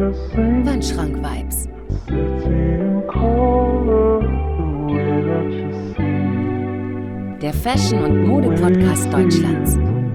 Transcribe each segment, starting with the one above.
Wandschrank-Vibes. Der Fashion- und Mode-Podcast Deutschlands.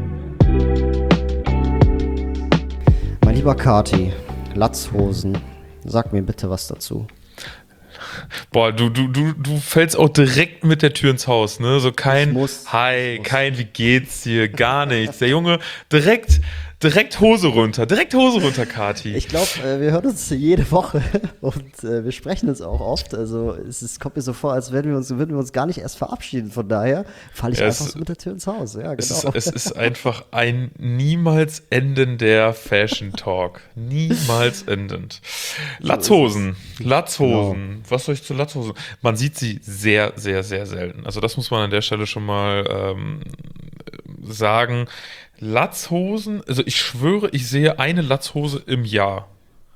Mein lieber Kati, Latzhosen, sag mir bitte was dazu. Boah, du fällst auch direkt mit der Tür ins Haus, ne? So kein Hi, kein Wie geht's dir, gar nichts. Der Junge direkt Hose runter, Kati. Ich glaube, wir hören uns jede Woche und wir sprechen uns auch oft. Also es kommt mir so vor, als würden wir uns gar nicht erst verabschieden. Von daher falle ich einfach so mit der Tür ins Haus. Ja, genau. Es ist einfach ein niemals endender Fashion Talk. Niemals endend. Latzhosen. Genau. Was soll ich zu Latzhosen? Man sieht sie sehr, sehr, sehr selten. Also das muss man an der Stelle schon mal sagen. Latzhosen, also ich schwöre, ich sehe eine Latzhose im Jahr.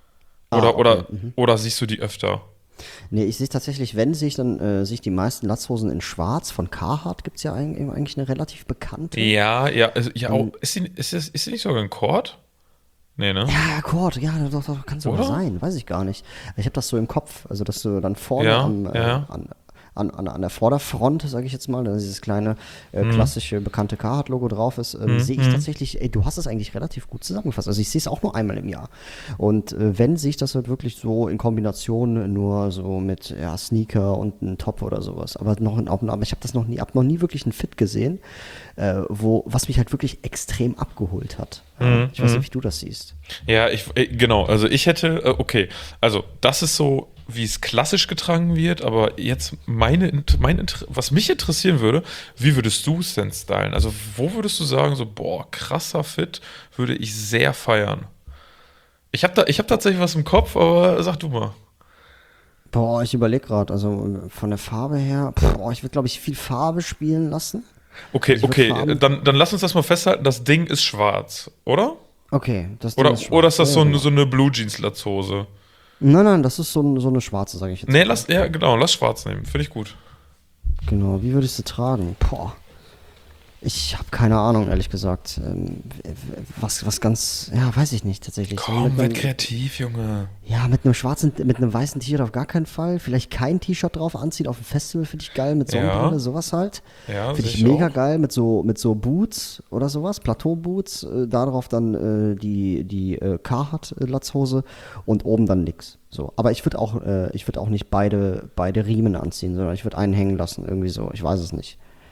Oder siehst du die öfter? Nee, ich sehe tatsächlich, wenn sehe ich sehe ich die meisten Latzhosen in schwarz. Von Carhartt gibt es ja eigentlich eine relativ bekannte. Ja, also, ist sie nicht sogar ein Cord? Nee, ne? Ja, Cord, ja, doch, kann sogar sein, weiß ich gar nicht. Ich habe das so im Kopf, also dass du dann vorne an der Vorderfront, sage ich jetzt mal, da dieses kleine klassische bekannte Carhartt-Logo drauf ist, sehe ich tatsächlich, du hast es eigentlich relativ gut zusammengefasst. Also ich sehe es auch nur einmal im Jahr. Und wenn, sehe ich das halt wirklich so in Kombination nur so mit Sneaker und einem Top oder sowas. Aber ich habe noch nie wirklich einen Fit gesehen, was mich halt wirklich extrem abgeholt hat. Ich weiß nicht, wie du das siehst. Ja, genau, also ich hätte, okay, also das ist so, wie es klassisch getragen wird, aber jetzt was mich interessieren würde, wie würdest du es denn stylen? Also wo würdest du sagen, so, boah, krasser Fit, würde ich sehr feiern? Ich hab tatsächlich was im Kopf, aber sag du mal. Boah, ich überlege gerade, also von der Farbe her, ich würde, glaube ich, viel Farbe spielen lassen. Okay, dann lass uns das mal festhalten, das Ding ist schwarz, oder? Okay, das Ding ist schwarz. Oder ist das so eine Blue Jeans Latzhose? Nein, das ist so eine schwarze, sage ich jetzt. Nee, lass schwarz nehmen, finde ich gut. Genau, wie würdest du tragen? Ich habe keine Ahnung, ehrlich gesagt. Was ganz, weiß ich nicht tatsächlich. Komm, werd kreativ, Junge. Ja, mit einem weißen T-Shirt auf gar keinen Fall. Vielleicht kein T-Shirt drauf anziehen auf dem Festival, finde ich geil, mit Sonnenbrille, sowas halt. Ja, finde ich mega geil, mit so Boots oder sowas, Plateau-Boots, darauf dann die Carhartt-Latzhose und oben dann nix. So, aber ich würde auch nicht beide Riemen anziehen, sondern ich würde einen hängen lassen, irgendwie so, ich weiß es nicht.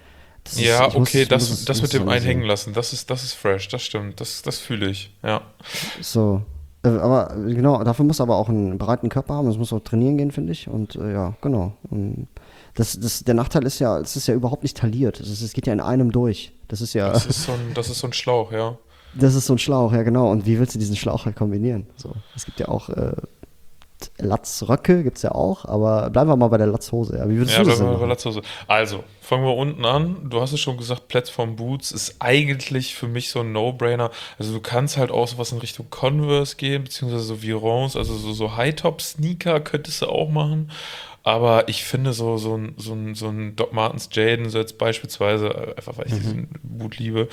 Das mit dem einhängen lassen, das ist fresh, das stimmt, das fühle ich, ja. So, aber genau, dafür muss aber auch einen breiten Körper haben, das muss auch trainieren gehen, finde ich, und genau. Der Nachteil ist ja, es ist ja überhaupt nicht tailliert, es geht ja in einem durch, das ist ja... Das ist so ein Schlauch, ja. Das ist so ein Schlauch, ja genau, und wie willst du diesen Schlauch halt kombinieren? So, es gibt ja auch... Latzröcke gibt es ja auch, aber bleiben wir mal bei der Latzhose. Ja, wie würdest du das denn machen? Bei Latzhose. Also, fangen wir unten an. Du hast es schon gesagt, Platform Boots ist eigentlich für mich so ein No-Brainer. Also du kannst halt auch sowas in Richtung Converse gehen, beziehungsweise so Virons, also so High-Top-Sneaker könntest du auch machen. Aber ich finde so ein Doc Martens Jaden, so jetzt beispielsweise, einfach weil ich diesen Boot liebe,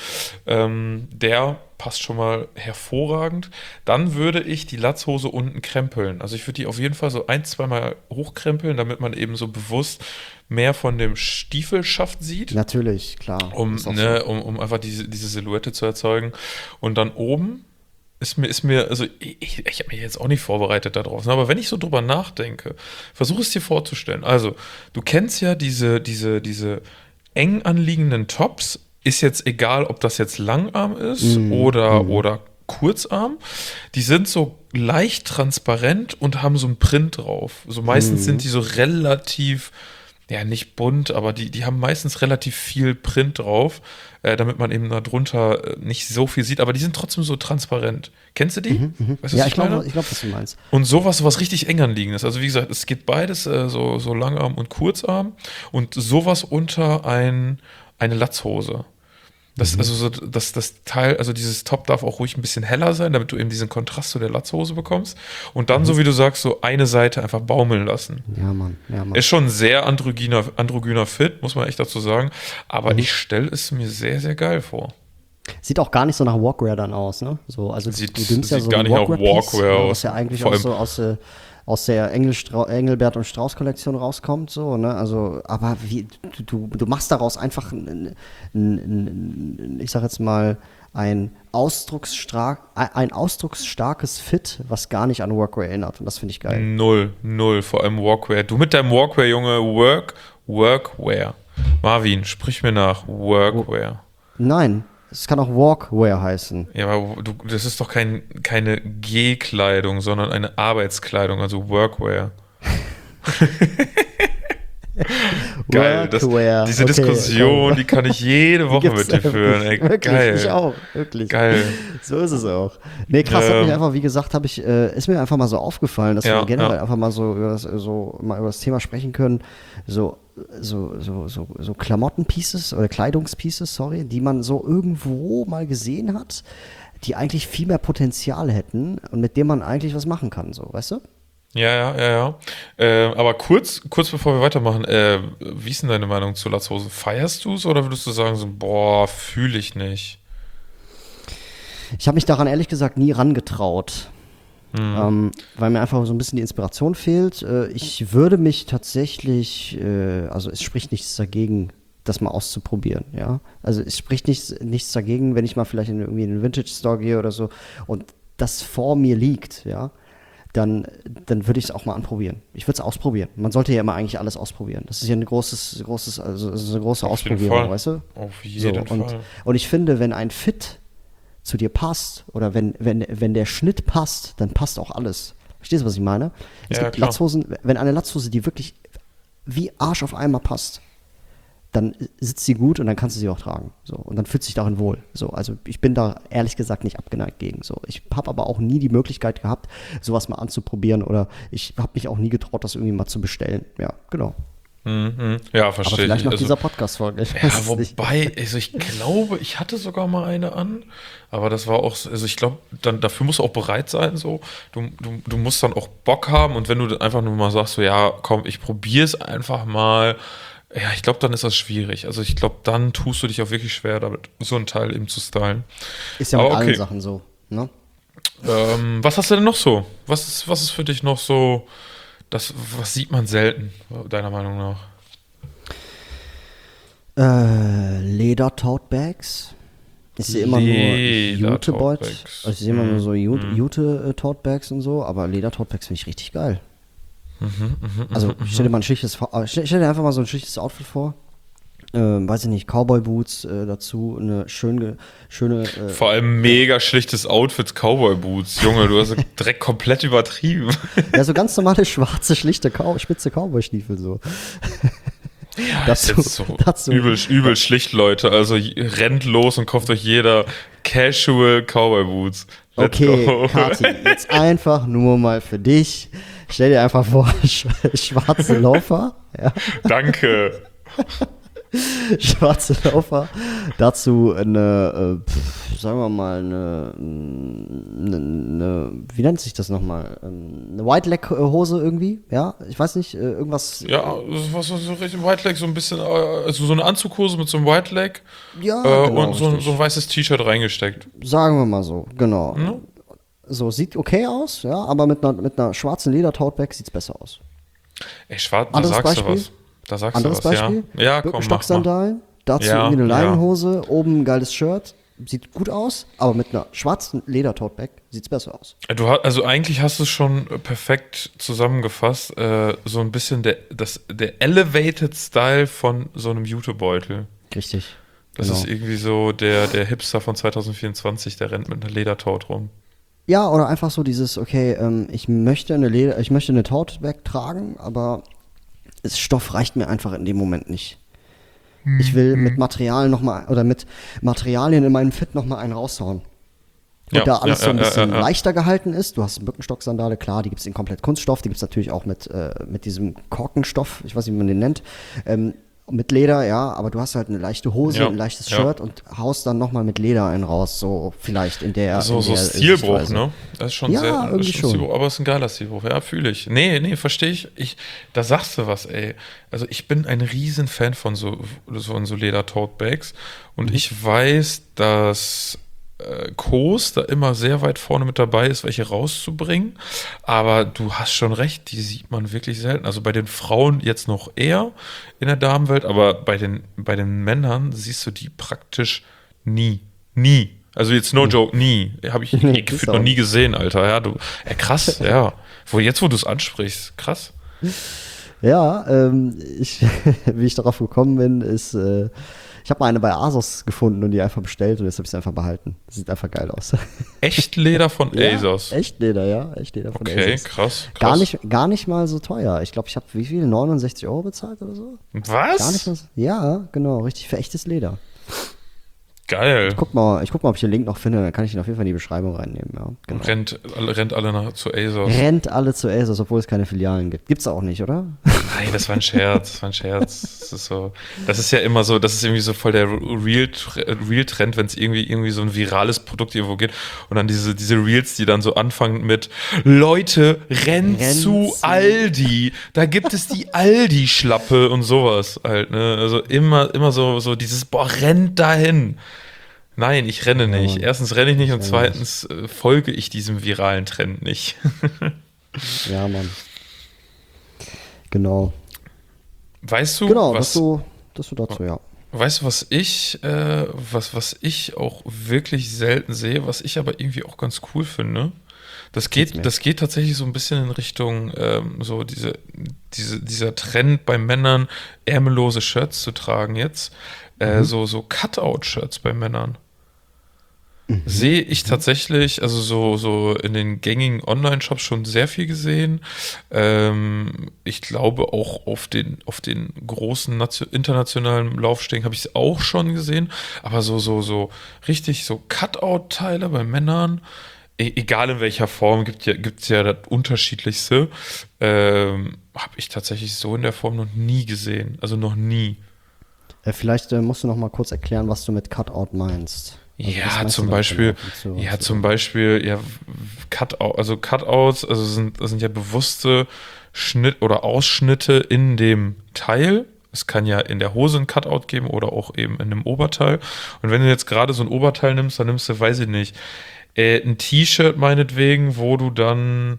der passt schon mal hervorragend. Dann würde ich die Latzhose unten krempeln. Also ich würde die auf jeden Fall so 1-2 Mal hochkrempeln, damit man eben so bewusst mehr von dem Stiefelschaft sieht. Natürlich, klar. Um einfach diese Silhouette zu erzeugen. Und dann oben ist mir, also ich habe mich jetzt auch nicht vorbereitet darauf, aber wenn ich so drüber nachdenke, versuche es dir vorzustellen. Also, du kennst ja diese eng anliegenden Tops, ist jetzt egal, ob das jetzt Langarm ist oder Kurzarm, die sind so leicht transparent und haben so einen Print drauf. So meistens sind die so relativ, nicht bunt, aber die haben meistens relativ viel Print drauf, damit man eben da drunter nicht so viel sieht, aber die sind trotzdem so transparent. Kennst du die? Weißt du, ich glaube, was du meinst. Und sowas, was richtig eng anliegendes. Also wie gesagt, es geht beides, so Langarm und Kurzarm und sowas unter eine Latzhose. Das Teil, also dieses Top darf auch ruhig ein bisschen heller sein, damit du eben diesen Kontrast zu der Latzhose bekommst. Und dann, so wie du sagst, so eine Seite einfach baumeln lassen. Ja, Mann. Ist schon ein sehr androgyner Fit, muss man echt dazu sagen. Aber ich stelle es mir sehr, sehr geil vor. Sieht auch gar nicht so nach Walkwear dann aus, ne? So, also Sieht ja so gar nicht nach Walkwear aus. was ja eigentlich auch so aus der Engelbert und Strauß Kollektion rauskommt, so, ne? Also, aber du machst daraus einfach ich sag jetzt mal, ein ausdrucksstarkes Fit, was gar nicht an Workwear erinnert. Und das finde ich geil. Null, vor allem Workwear. Du mit deinem Workwear, Junge, Workwear. Marvin, sprich mir nach, Workwear. Nein, es kann auch Walkwear heißen. Ja, aber das ist doch keine G-Kleidung, sondern eine Arbeitskleidung, also Workwear. Geil, diese Diskussion, okay. Die kann ich jede Woche mit dir führen. Ey, wirklich, geil. Ich auch, wirklich. Geil. So ist es auch. Nee, krass, hat mich einfach, wie gesagt, ist mir einfach mal so aufgefallen, dass wir generell einfach mal so über das Thema sprechen können, so Klamottenpieces oder Kleidungspieces, die man so irgendwo mal gesehen hat, die eigentlich viel mehr Potenzial hätten und mit dem man eigentlich was machen kann, so, weißt du? Ja. Aber kurz bevor wir weitermachen, wie ist denn deine Meinung zu Latzhosen? Feierst du es oder würdest du sagen so, boah, fühle ich nicht? Ich habe mich daran ehrlich gesagt nie rangetraut, weil mir einfach so ein bisschen die Inspiration fehlt. Ich würde mich tatsächlich, also es spricht nichts dagegen, das mal auszuprobieren, ja. Also es spricht nichts dagegen, wenn ich mal vielleicht irgendwie in einen Vintage-Store gehe oder so und das vor mir liegt, ja. Dann würde ich es auch mal anprobieren. Ich würde es ausprobieren. Man sollte ja immer eigentlich alles ausprobieren. Das ist ja eine große Ausprobierung, weißt du? Auf jeden Fall. Und ich finde, wenn ein Fit zu dir passt oder wenn der Schnitt passt, dann passt auch alles. Verstehst du, was ich meine? Es gibt Latzhosen, wenn eine Latzhose, die wirklich wie Arsch auf einmal passt, dann sitzt sie gut und dann kannst du sie auch tragen. So, und dann fühlt sich darin wohl. So, also ich bin da ehrlich gesagt nicht abgeneigt gegen. So, ich habe aber auch nie die Möglichkeit gehabt, sowas mal anzuprobieren oder ich habe mich auch nie getraut, das irgendwie mal zu bestellen. Ja, genau. Ja, verstehe ich. Aber vielleicht nach dieser Podcast-Folge. Ja, wobei, also ich glaube, ich hatte sogar mal eine an, aber das war auch, also ich glaube, dann dafür musst du auch bereit sein, so. Du musst dann auch Bock haben und wenn du einfach nur mal sagst, so, ja, komm, ich probiere es einfach mal. Ja, ich glaube, dann ist das schwierig. Also ich glaube, dann tust du dich auch wirklich schwer, damit so ein Teil eben zu stylen. Ist ja mit allen Sachen so, ne? Was hast du denn noch so? Was ist für dich noch so, was sieht man selten, deiner Meinung nach? Leder-Tote-Bags. Ich sehe immer nur Jute-Beutel. Also ich sehe immer nur so Jute-Tote-Bags und so, aber Leder-Tote-Bags finde ich richtig geil. Also stell dir einfach mal so ein schlichtes Outfit vor. Weiß ich nicht, Cowboy-Boots dazu, eine schöne vor allem mega schlichtes Outfit, Cowboy-Boots. Junge, du hast direkt komplett übertrieben. Ja, so ganz normale schwarze, schlichte, spitze Cowboy-Stiefel so. Ja, dazu. Übel schlicht, Leute. Also rennt los und kauft euch jeder Casual Cowboy-Boots. Okay, Kathi, jetzt einfach nur mal für dich. Stell dir einfach vor, schwarze Loafer. Ja. Danke. Schwarze Loafer. Dazu sagen wir mal, wie nennt sich das nochmal? Eine White-Leg-Hose irgendwie, ja? Ich weiß nicht, irgendwas. Ja, was so richtig White-Leg, so ein bisschen, also so eine Anzughose mit so einem White-Leg. Ja, genau, und so ein weißes T-Shirt reingesteckt. Sagen wir mal so, genau. So, sieht okay aus, ja, aber mit einer schwarzen Leder-Tote-Bag sieht es besser aus. Ey, schwarz, da sagst du was. Da sagst du was, Beispiel? Ja, komm, Birkenstock-Sandalen, dazu irgendwie eine Leinenhose, oben ein geiles Shirt, sieht gut aus, aber mit einer schwarzen Leder-Tote-Bag sieht es besser aus. Also eigentlich hast du es schon perfekt zusammengefasst, so ein bisschen der Elevated Style von so einem Jutebeutel. Richtig. Das ist irgendwie so der Hipster von 2024, der rennt mit einer Ledertaut rum. Ja, oder einfach so dieses, okay, ich möchte eine Tote-Bag tragen, aber Stoff reicht mir einfach in dem Moment nicht. Ich will mit Materialien in meinem Fit nochmal einen raushauen. Und da alles so ein bisschen leichter gehalten ist, du hast eine Birkenstock-Sandale, klar, die gibt es in komplett Kunststoff, die gibt es natürlich auch mit diesem Korkenstoff, ich weiß nicht, wie man den nennt, mit Leder, ja, aber du hast halt eine leichte Hose, ein leichtes Shirt und haust dann nochmal mit Leder einen raus, so vielleicht in der Stilbruch, ne? Das ist schon ja, irgendwie schon. Stilbruch, aber es ist ein geiler Stilbruch, ja, fühle ich. Nee, verstehe ich. Da sagst du was, ey. Also ich bin ein riesen Fan von so Leder-Tote-Bags und ich weiß, dass Kos da immer sehr weit vorne mit dabei ist, welche rauszubringen. Aber du hast schon recht, die sieht man wirklich selten. Also bei den Frauen jetzt noch eher in der Damenwelt, aber bei den Männern siehst du die praktisch nie. Nie. Also jetzt no joke, nie. Habe ich gefühlt noch nie gesehen, Alter. Ja, krass, ja. Wo du es ansprichst, krass. Ja, wie ich darauf gekommen bin, ist, ich habe mal eine bei ASOS gefunden und die einfach bestellt und jetzt habe ich sie einfach behalten. Das sieht einfach geil aus. Echtleder von ASOS? Ja, Echtleder, ja. Echtleder von ASOS. Okay, krass. Gar nicht mal so teuer. Ich glaube, ich habe wie viel? 69 € bezahlt oder so? Was? Gar nicht mal so. Ja, genau. Richtig für echtes Leder. Geil. Ich guck mal, ob ich den Link noch finde, dann kann ich ihn auf jeden Fall in die Beschreibung reinnehmen. Ja, genau. Rennt alle zu ASOS. Rennt alle zu ASOS, obwohl es keine Filialen gibt. Gibt's auch nicht, oder? Nein, das war ein Scherz. Das ist ja immer so, das ist irgendwie so voll der Real-Trend, wenn es irgendwie so ein virales Produkt irgendwo geht und dann diese Reels, die dann so anfangen mit Leute, rennt zu Aldi. Da gibt es die Aldi-Schlappe und sowas halt, ne? Also immer so dieses, rennt dahin. Nein, ich renne nicht. Erstens renne ich nicht und zweitens folge ich diesem viralen Trend nicht. Ja, Mann. Genau. Weißt du, genau, das so dazu, ja. Weißt du, was ich auch wirklich selten sehe, was ich aber irgendwie auch ganz cool finde? Das geht tatsächlich so ein bisschen in Richtung so dieser Trend bei Männern, ärmellose Shirts zu tragen jetzt. So Cutout-Shirts bei Männern. Sehe ich tatsächlich, also so in den gängigen Online-Shops schon sehr viel gesehen. Ich glaube auch auf den großen internationalen Laufstegen habe ich es auch schon gesehen. Aber so richtig so Cutout-Teile bei Männern, egal in welcher Form, gibt's ja das Unterschiedlichste, habe ich tatsächlich so in der Form noch nie gesehen. Also noch nie. Vielleicht musst du noch mal kurz erklären, was du mit Cutout meinst. Also zum Beispiel, Cutouts, also das sind ja bewusste Ausschnitte in dem Teil. Es kann ja in der Hose ein Cutout geben oder auch eben in einem Oberteil. Und wenn du jetzt gerade so ein Oberteil nimmst, dann nimmst du, weiß ich nicht, ein T-Shirt meinetwegen, wo du dann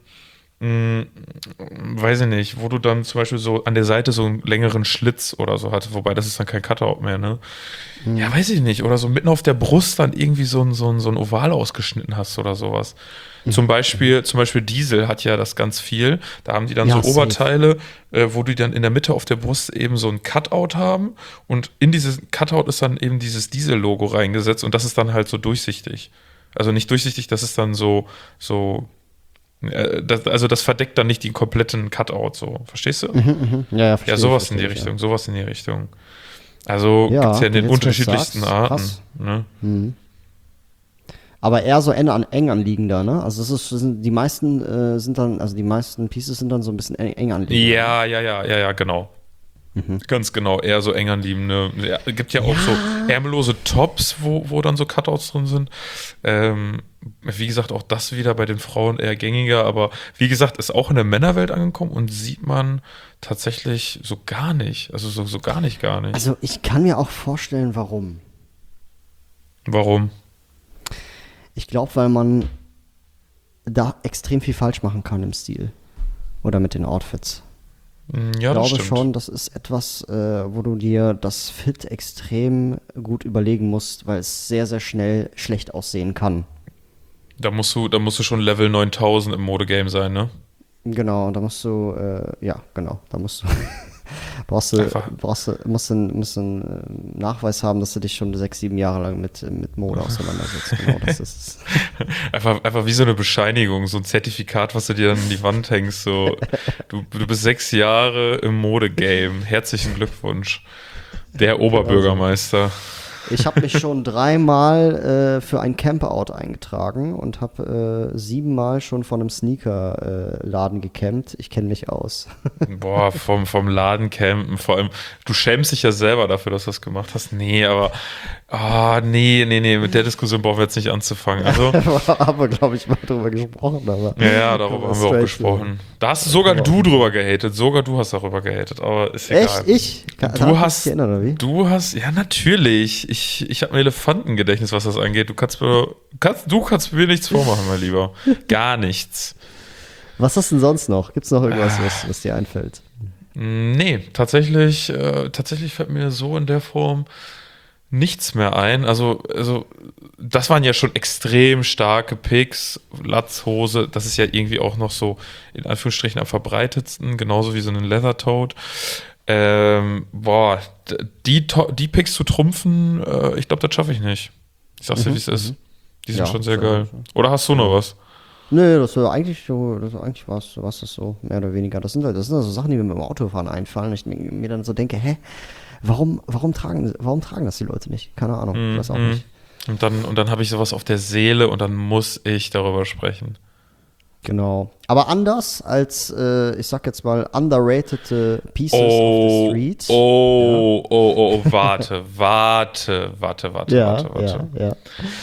weiß ich nicht, wo du dann zum Beispiel so an der Seite so einen längeren Schlitz oder so hast, wobei das ist dann kein Cutout mehr, ne? Ja, weiß ich nicht. Oder so mitten auf der Brust dann irgendwie so ein Oval ausgeschnitten hast oder sowas. Zum Beispiel Diesel hat ja das ganz viel. Da haben die dann so Oberteile, wo die dann in der Mitte auf der Brust eben so ein Cutout haben und in dieses Cutout ist dann eben dieses Diesel-Logo reingesetzt und das ist dann halt so durchsichtig. Also nicht durchsichtig, das ist dann so das verdeckt dann nicht die kompletten Cutout, so. Verstehst du? Ja, verstehe. Ja, sowas in die Richtung. Also gibt es ja in den unterschiedlichsten Arten. Ne? Aber eher so eng anliegender, ne? Also die meisten Pieces sind dann so ein bisschen eng anliegender. Ja, genau. Ganz genau, eher so eng anliegende. Ja, gibt ja auch so ärmellose Tops, wo dann so Cutouts drin sind. Wie gesagt, auch das wieder bei den Frauen eher gängiger, aber wie gesagt, ist auch in der Männerwelt angekommen und sieht man tatsächlich so gar nicht. Also so gar nicht. Also ich kann mir auch vorstellen, warum. Warum? Ich glaube, weil man da extrem viel falsch machen kann im Stil. Oder mit den Outfits. Ja, ich glaube schon, das ist etwas, wo du dir das Fit extrem gut überlegen musst, weil es sehr, sehr schnell schlecht aussehen kann. Da musst du schon Level 9000 im Modegame sein, ne? Genau, da musst du, da musst du, musst einen Nachweis haben, dass du dich schon 6-7 Jahre lang mit Mode auseinandersetzt. Genau, das ist es. Einfach wie so eine Bescheinigung, so ein Zertifikat, was du dir dann an die Wand hängst. So, du bist 6 Jahre im Modegame. Herzlichen Glückwunsch. Der Oberbürgermeister. Ich habe mich schon 3-mal für ein Camper-Out eingetragen und habe 7-mal schon von einem Sneaker-Laden gecampt. Ich kenne mich aus. Boah, vom Laden campen, vor allem, du schämst dich ja selber dafür, dass du das gemacht hast. Nee, aber Nee, mit der Diskussion brauchen wir jetzt nicht anzufangen. Also, haben wir, glaube ich, mal drüber gesprochen. Aber ja, darüber haben wir auch gesprochen. Da hast sogar du drüber gehatet. Sogar du hast darüber gehatet, aber ist egal. Echt? Ich? Du hast, ja, natürlich. Ich habe ein Elefantengedächtnis, was das angeht. Du kannst mir nichts vormachen, mein Lieber. Gar nichts. Was hast du denn sonst noch? Gibt es noch irgendwas, was dir einfällt? Nee, tatsächlich fällt mir so in der Form nichts mehr ein. Also das waren ja schon extrem starke Picks. Latzhose, das ist ja irgendwie auch noch so in Anführungsstrichen am verbreitetsten, genauso wie so ein Leather Toad. Die Picks zu trumpfen, ich glaube, das schaffe ich nicht. Ich sag's dir, wie es ist. Die sind schon sehr geil. Oder hast du noch was? Nö, eigentlich war es das so, mehr oder weniger. Das sind so Sachen, die mir beim Autofahren einfallen. Ich mir dann so denke, warum tragen das die Leute nicht? Keine Ahnung, ich weiß auch nicht. Und dann habe ich sowas auf der Seele und dann muss ich darüber sprechen. Genau. Aber anders als, ich sag jetzt mal, underrated Pieces of the Street. Warte. Ja.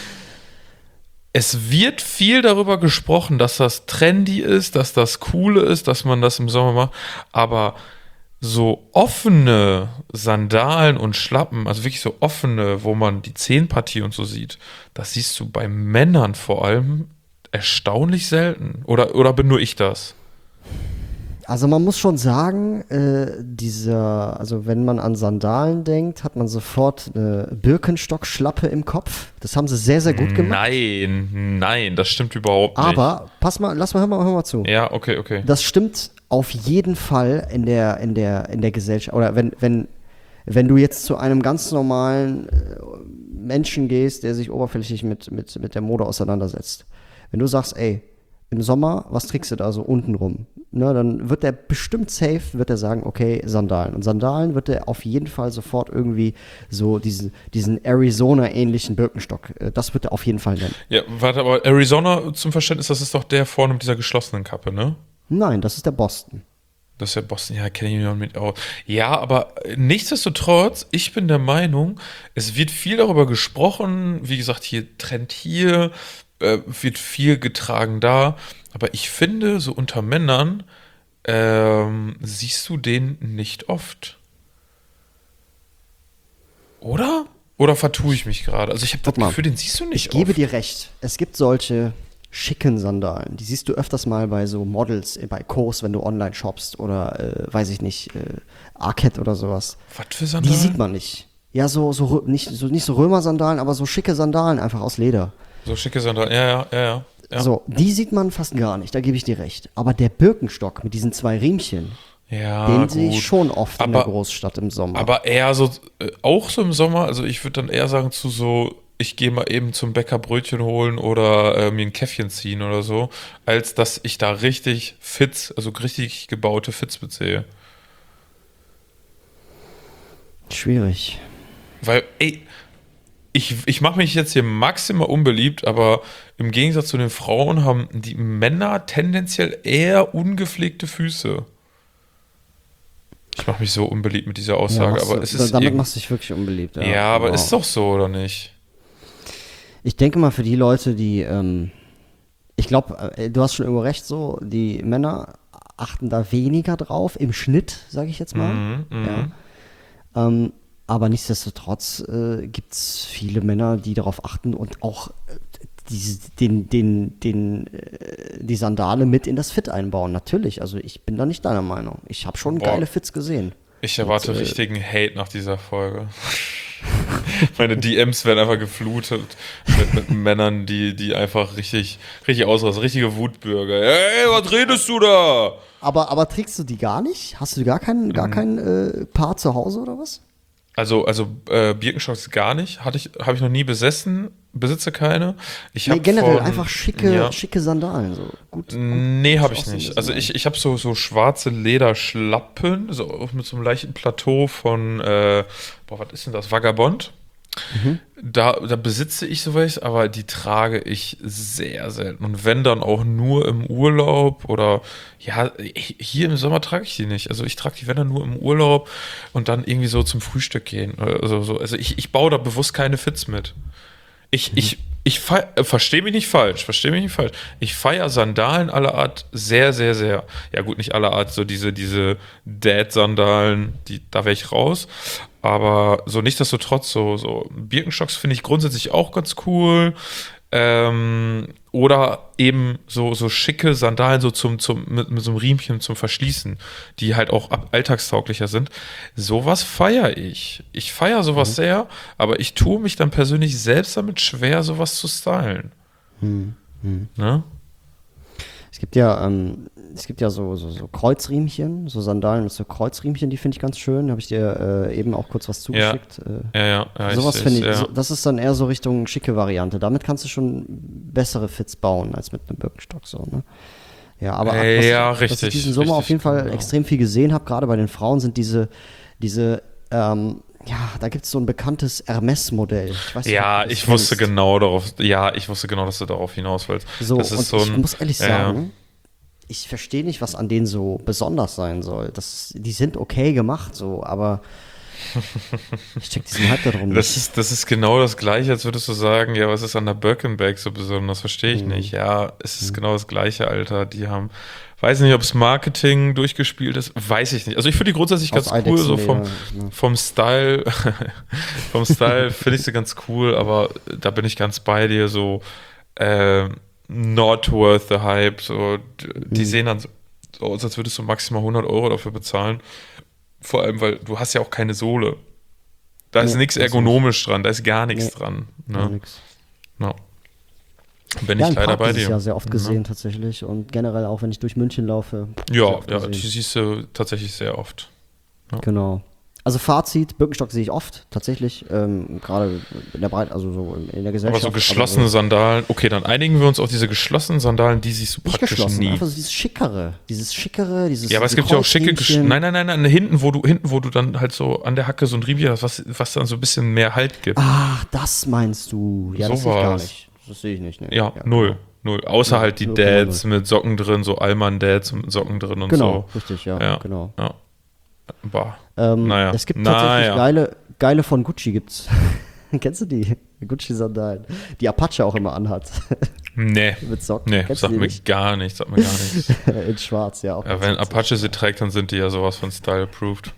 Es wird viel darüber gesprochen, dass das trendy ist, dass das coole ist, dass man das im Sommer macht, aber so offene Sandalen und Schlappen, also wirklich so offene, wo man die Zehenpartie und so sieht, das siehst du bei Männern vor allem erstaunlich selten. Oder bin nur ich das? Also man muss schon sagen, also wenn man an Sandalen denkt, hat man sofort eine Birkenstock-Schlappe im Kopf. Das haben sie sehr, sehr gut gemacht. Nein, das stimmt überhaupt nicht. Aber, hör mal zu. Ja, okay. Das stimmt auf jeden Fall in der Gesellschaft. Oder wenn du jetzt zu einem ganz normalen Menschen gehst, der sich oberflächlich mit der Mode auseinandersetzt. Wenn du sagst, ey, im Sommer, was trägst du da so unten rum? Ne, dann wird der bestimmt safe, sagen, okay, Sandalen. Und Sandalen wird er auf jeden Fall sofort irgendwie so diesen Arizona-ähnlichen Birkenstock, das wird er auf jeden Fall nennen. Ja, warte, aber Arizona, zum Verständnis, das ist doch der vorne mit dieser geschlossenen Kappe, ne? Nein, das ist der Boston. Das ist der Boston, ja, kenne ich mich noch mit aus. Ja, aber nichtsdestotrotz, ich bin der Meinung, es wird viel darüber gesprochen, wie gesagt, Trend hier, wird viel getragen da, aber ich finde, so unter Männern siehst du den nicht oft. Oder? Oder vertue ich mich gerade? Also ich habe das Gefühl, den siehst du nicht oft. Ich gebe dir recht. Es gibt solche schicken Sandalen. Die siehst du öfters mal bei so Models, bei Kors, wenn du online shoppst oder, weiß ich nicht, Arket oder sowas. Was für Sandalen? Die sieht man nicht. Ja, nicht so Römer-Sandalen, aber so schicke Sandalen einfach aus Leder. So schicke Sandalen, ja. So, die sieht man fast gar nicht, da gebe ich dir recht. Aber der Birkenstock mit diesen 2 Riemchen, den sehe ich schon oft in der Großstadt im Sommer. Aber eher so, auch so im Sommer, also ich würde dann eher sagen zu so, ich gehe mal eben zum Bäcker Brötchen holen oder mir ein Käffchen ziehen oder so, als dass ich da richtig richtig gebaute Fits beziehe. Schwierig. Weil, ich mache mich jetzt hier maximal unbeliebt, aber im Gegensatz zu den Frauen haben die Männer tendenziell eher ungepflegte Füße. Ich mache mich so unbeliebt mit dieser Aussage, aber es ist damit machst du dich wirklich unbeliebt. Ja, aber ist doch so, oder nicht? Ich denke mal für die Leute, die, ich glaube, du hast schon irgendwo recht, so, die Männer achten da weniger drauf, im Schnitt, sage ich jetzt mal. Ja. Aber nichtsdestotrotz gibt es viele Männer, die darauf achten und auch die Sandale mit in das Fit einbauen. Natürlich, also ich bin da nicht deiner Meinung. Ich habe schon geile Fits gesehen. Ich erwarte richtigen Hate nach dieser Folge. Meine DMs werden einfach geflutet mit Männern, die einfach richtig ausrasten, richtige Wutbürger. Hey, was redest du da? Aber trägst du die gar nicht? Hast du gar kein Paar zu Hause oder was? Also Birkenstocks gar nicht. Habe ich noch nie besessen, besitze keine. Generell einfach schicke Sandalen. So. Gut, nee, habe ich nicht. Also ich habe so schwarze Lederschlappen, so mit so einem leichten Plateau von, was ist denn das? Vagabond. Da besitze ich sowas, aber die trage ich sehr selten. Und wenn dann auch nur im Urlaub oder ja, hier im Sommer trage ich die nicht. Also ich trage die, wenn dann nur im Urlaub und dann irgendwie so zum Frühstück gehen. Also ich baue da bewusst keine Fits mit. Verstehe mich nicht falsch. Ich feiere Sandalen aller Art sehr, sehr, sehr. Ja gut, nicht aller Art, so diese Dad-Sandalen, da wäre ich raus. Aber so nichtsdestotrotz, so Birkenstocks finde ich grundsätzlich auch ganz cool. Oder eben so schicke Sandalen so mit so einem Riemchen zum Verschließen, die halt auch alltagstauglicher sind. Sowas feiere ich. Ich feiere sowas sehr, aber ich tue mich dann persönlich selbst damit schwer, sowas zu stylen. Ne? Es gibt ja so Kreuzriemchen, so Sandalen mit so Kreuzriemchen, die finde ich ganz schön. Da habe ich dir eben auch kurz was zugeschickt. Ja, sowas finde ich, das ist dann eher so Richtung schicke Variante. Damit kannst du schon bessere Fits bauen als mit einem Birkenstock. So, ne? Ja, aber was ich diesen Sommer auf jeden Fall extrem viel gesehen habe, gerade bei den Frauen, sind diese da gibt es so ein bekanntes Hermes-Modell. Ich wusste genau, dass du darauf hinaus willst. So, das ist ich muss ehrlich sagen, ich verstehe nicht, was an denen so besonders sein soll. Die sind okay gemacht, so, aber ich check diesen Hype da drum nicht. Das ist genau das Gleiche, als würdest du sagen, ja, was ist an der Birkenbag so besonders? Verstehe ich nicht. Ja, es ist genau das Gleiche, Alter. Die haben, weiß nicht, ob es Marketing durchgespielt ist, weiß ich nicht. Also ich finde die grundsätzlich ganz cool, so vom Style, finde ich sie ganz cool, aber da bin ich ganz bei dir, so not worth the hype. So, die sehen dann so aus, als würdest du maximal 100 Euro dafür bezahlen. Vor allem, weil du hast ja auch keine Sohle. Da ist nichts ergonomisch dran, da ist gar nichts dran. Ne? Gar nichts. No. Bin ich leider bei dir. Ja, sehr oft gesehen tatsächlich und generell auch, wenn ich durch München laufe. Ja, die siehst du tatsächlich sehr oft. Ja. Genau. Also Fazit, Birkenstock sehe ich oft, tatsächlich, gerade in der Breite, also so in der Gesellschaft. Aber so geschlossene Sandalen, okay, dann einigen wir uns auf diese geschlossenen Sandalen, die siehst du nicht praktisch geschlossen, nie. einfach so dieses Schickere. Ja, aber es gibt ja auch schicke, nein, hinten, wo du dann halt so an der Hacke so ein Riemchen hast, was dann so ein bisschen mehr Halt gibt. Ach, das meinst du. Ja, das sehe ich gar nicht. Das sehe ich nicht, ne? Ja, null. Außer halt die Dads mit Socken drin, so Allmann-Dads mit Socken drin und so. Genau, richtig, ja, genau. Ja. Es gibt tatsächlich geile von Gucci gibt's. Kennst du die? Gucci-Sandalen. Die Apache auch immer anhat. Nee. Mit Socken. Nee, sag mir gar nichts. In schwarz, ja. Auch ja, wenn Apache sie trägt, dann sind die ja sowas von Style-approved.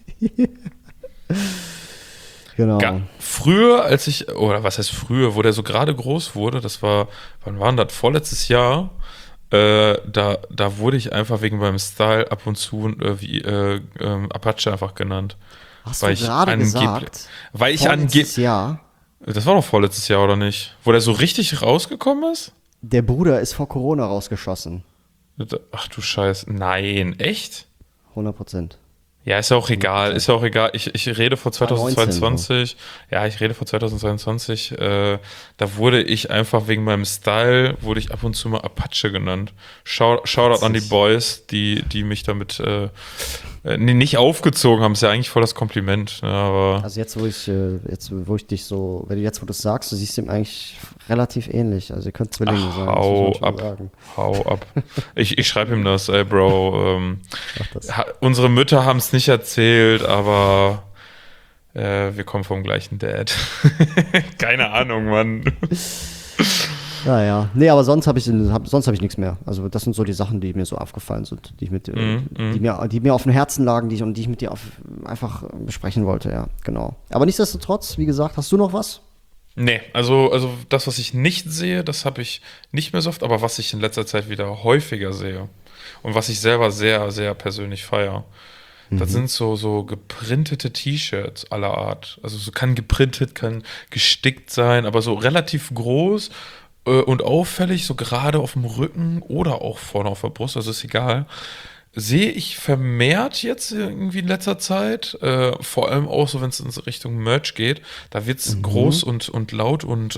Genau. Früher, was heißt früher, wo der so gerade groß wurde, das war, wann war das? Vorletztes Jahr, da wurde ich einfach wegen meinem Style ab und zu Apache einfach genannt. Hast du gerade gesagt? Weil ich angeblich. Jahr? Das war doch vorletztes Jahr, oder nicht? Wo der so richtig rausgekommen ist? Der Bruder ist vor Corona rausgeschossen. Ach du Scheiß. Nein, echt? 100%. Ja, ist ja auch egal. Ich rede vor 2022. Ja, ich rede vor 2022. Da wurde ich einfach wegen meinem Style, wurde ich ab und zu mal Apache genannt. Shoutout an die Boys, die mich damit nicht aufgezogen haben. Ist ja eigentlich voll das Kompliment. Ne, aber also wo du es sagst, du siehst ihm eigentlich relativ ähnlich. Also ihr könnt Zwillinge sein. Hau ab. Ich schreibe ihm das, ey Bro. Unsere Mütter haben es nicht erzählt, aber wir kommen vom gleichen Dad. Keine Ahnung, Mann. Naja, nee, aber sonst habe ich nichts mehr. Also das sind so die Sachen, die mir so aufgefallen sind, die mir auf dem Herzen lagen, die ich mit dir einfach besprechen wollte, ja, genau. Aber nichtsdestotrotz, wie gesagt, hast du noch was? Nee, also das, was ich nicht sehe, das habe ich nicht mehr so oft, aber was ich in letzter Zeit wieder häufiger sehe und was ich selber sehr, sehr persönlich feiere, das sind so geprintete T-Shirts aller Art. Also so kann geprintet, kann gestickt sein, aber so relativ groß und auffällig, so gerade auf dem Rücken oder auch vorne auf der Brust, also ist egal. Sehe ich vermehrt jetzt irgendwie in letzter Zeit, vor allem auch so, wenn es in Richtung Merch geht, da wird es groß und laut und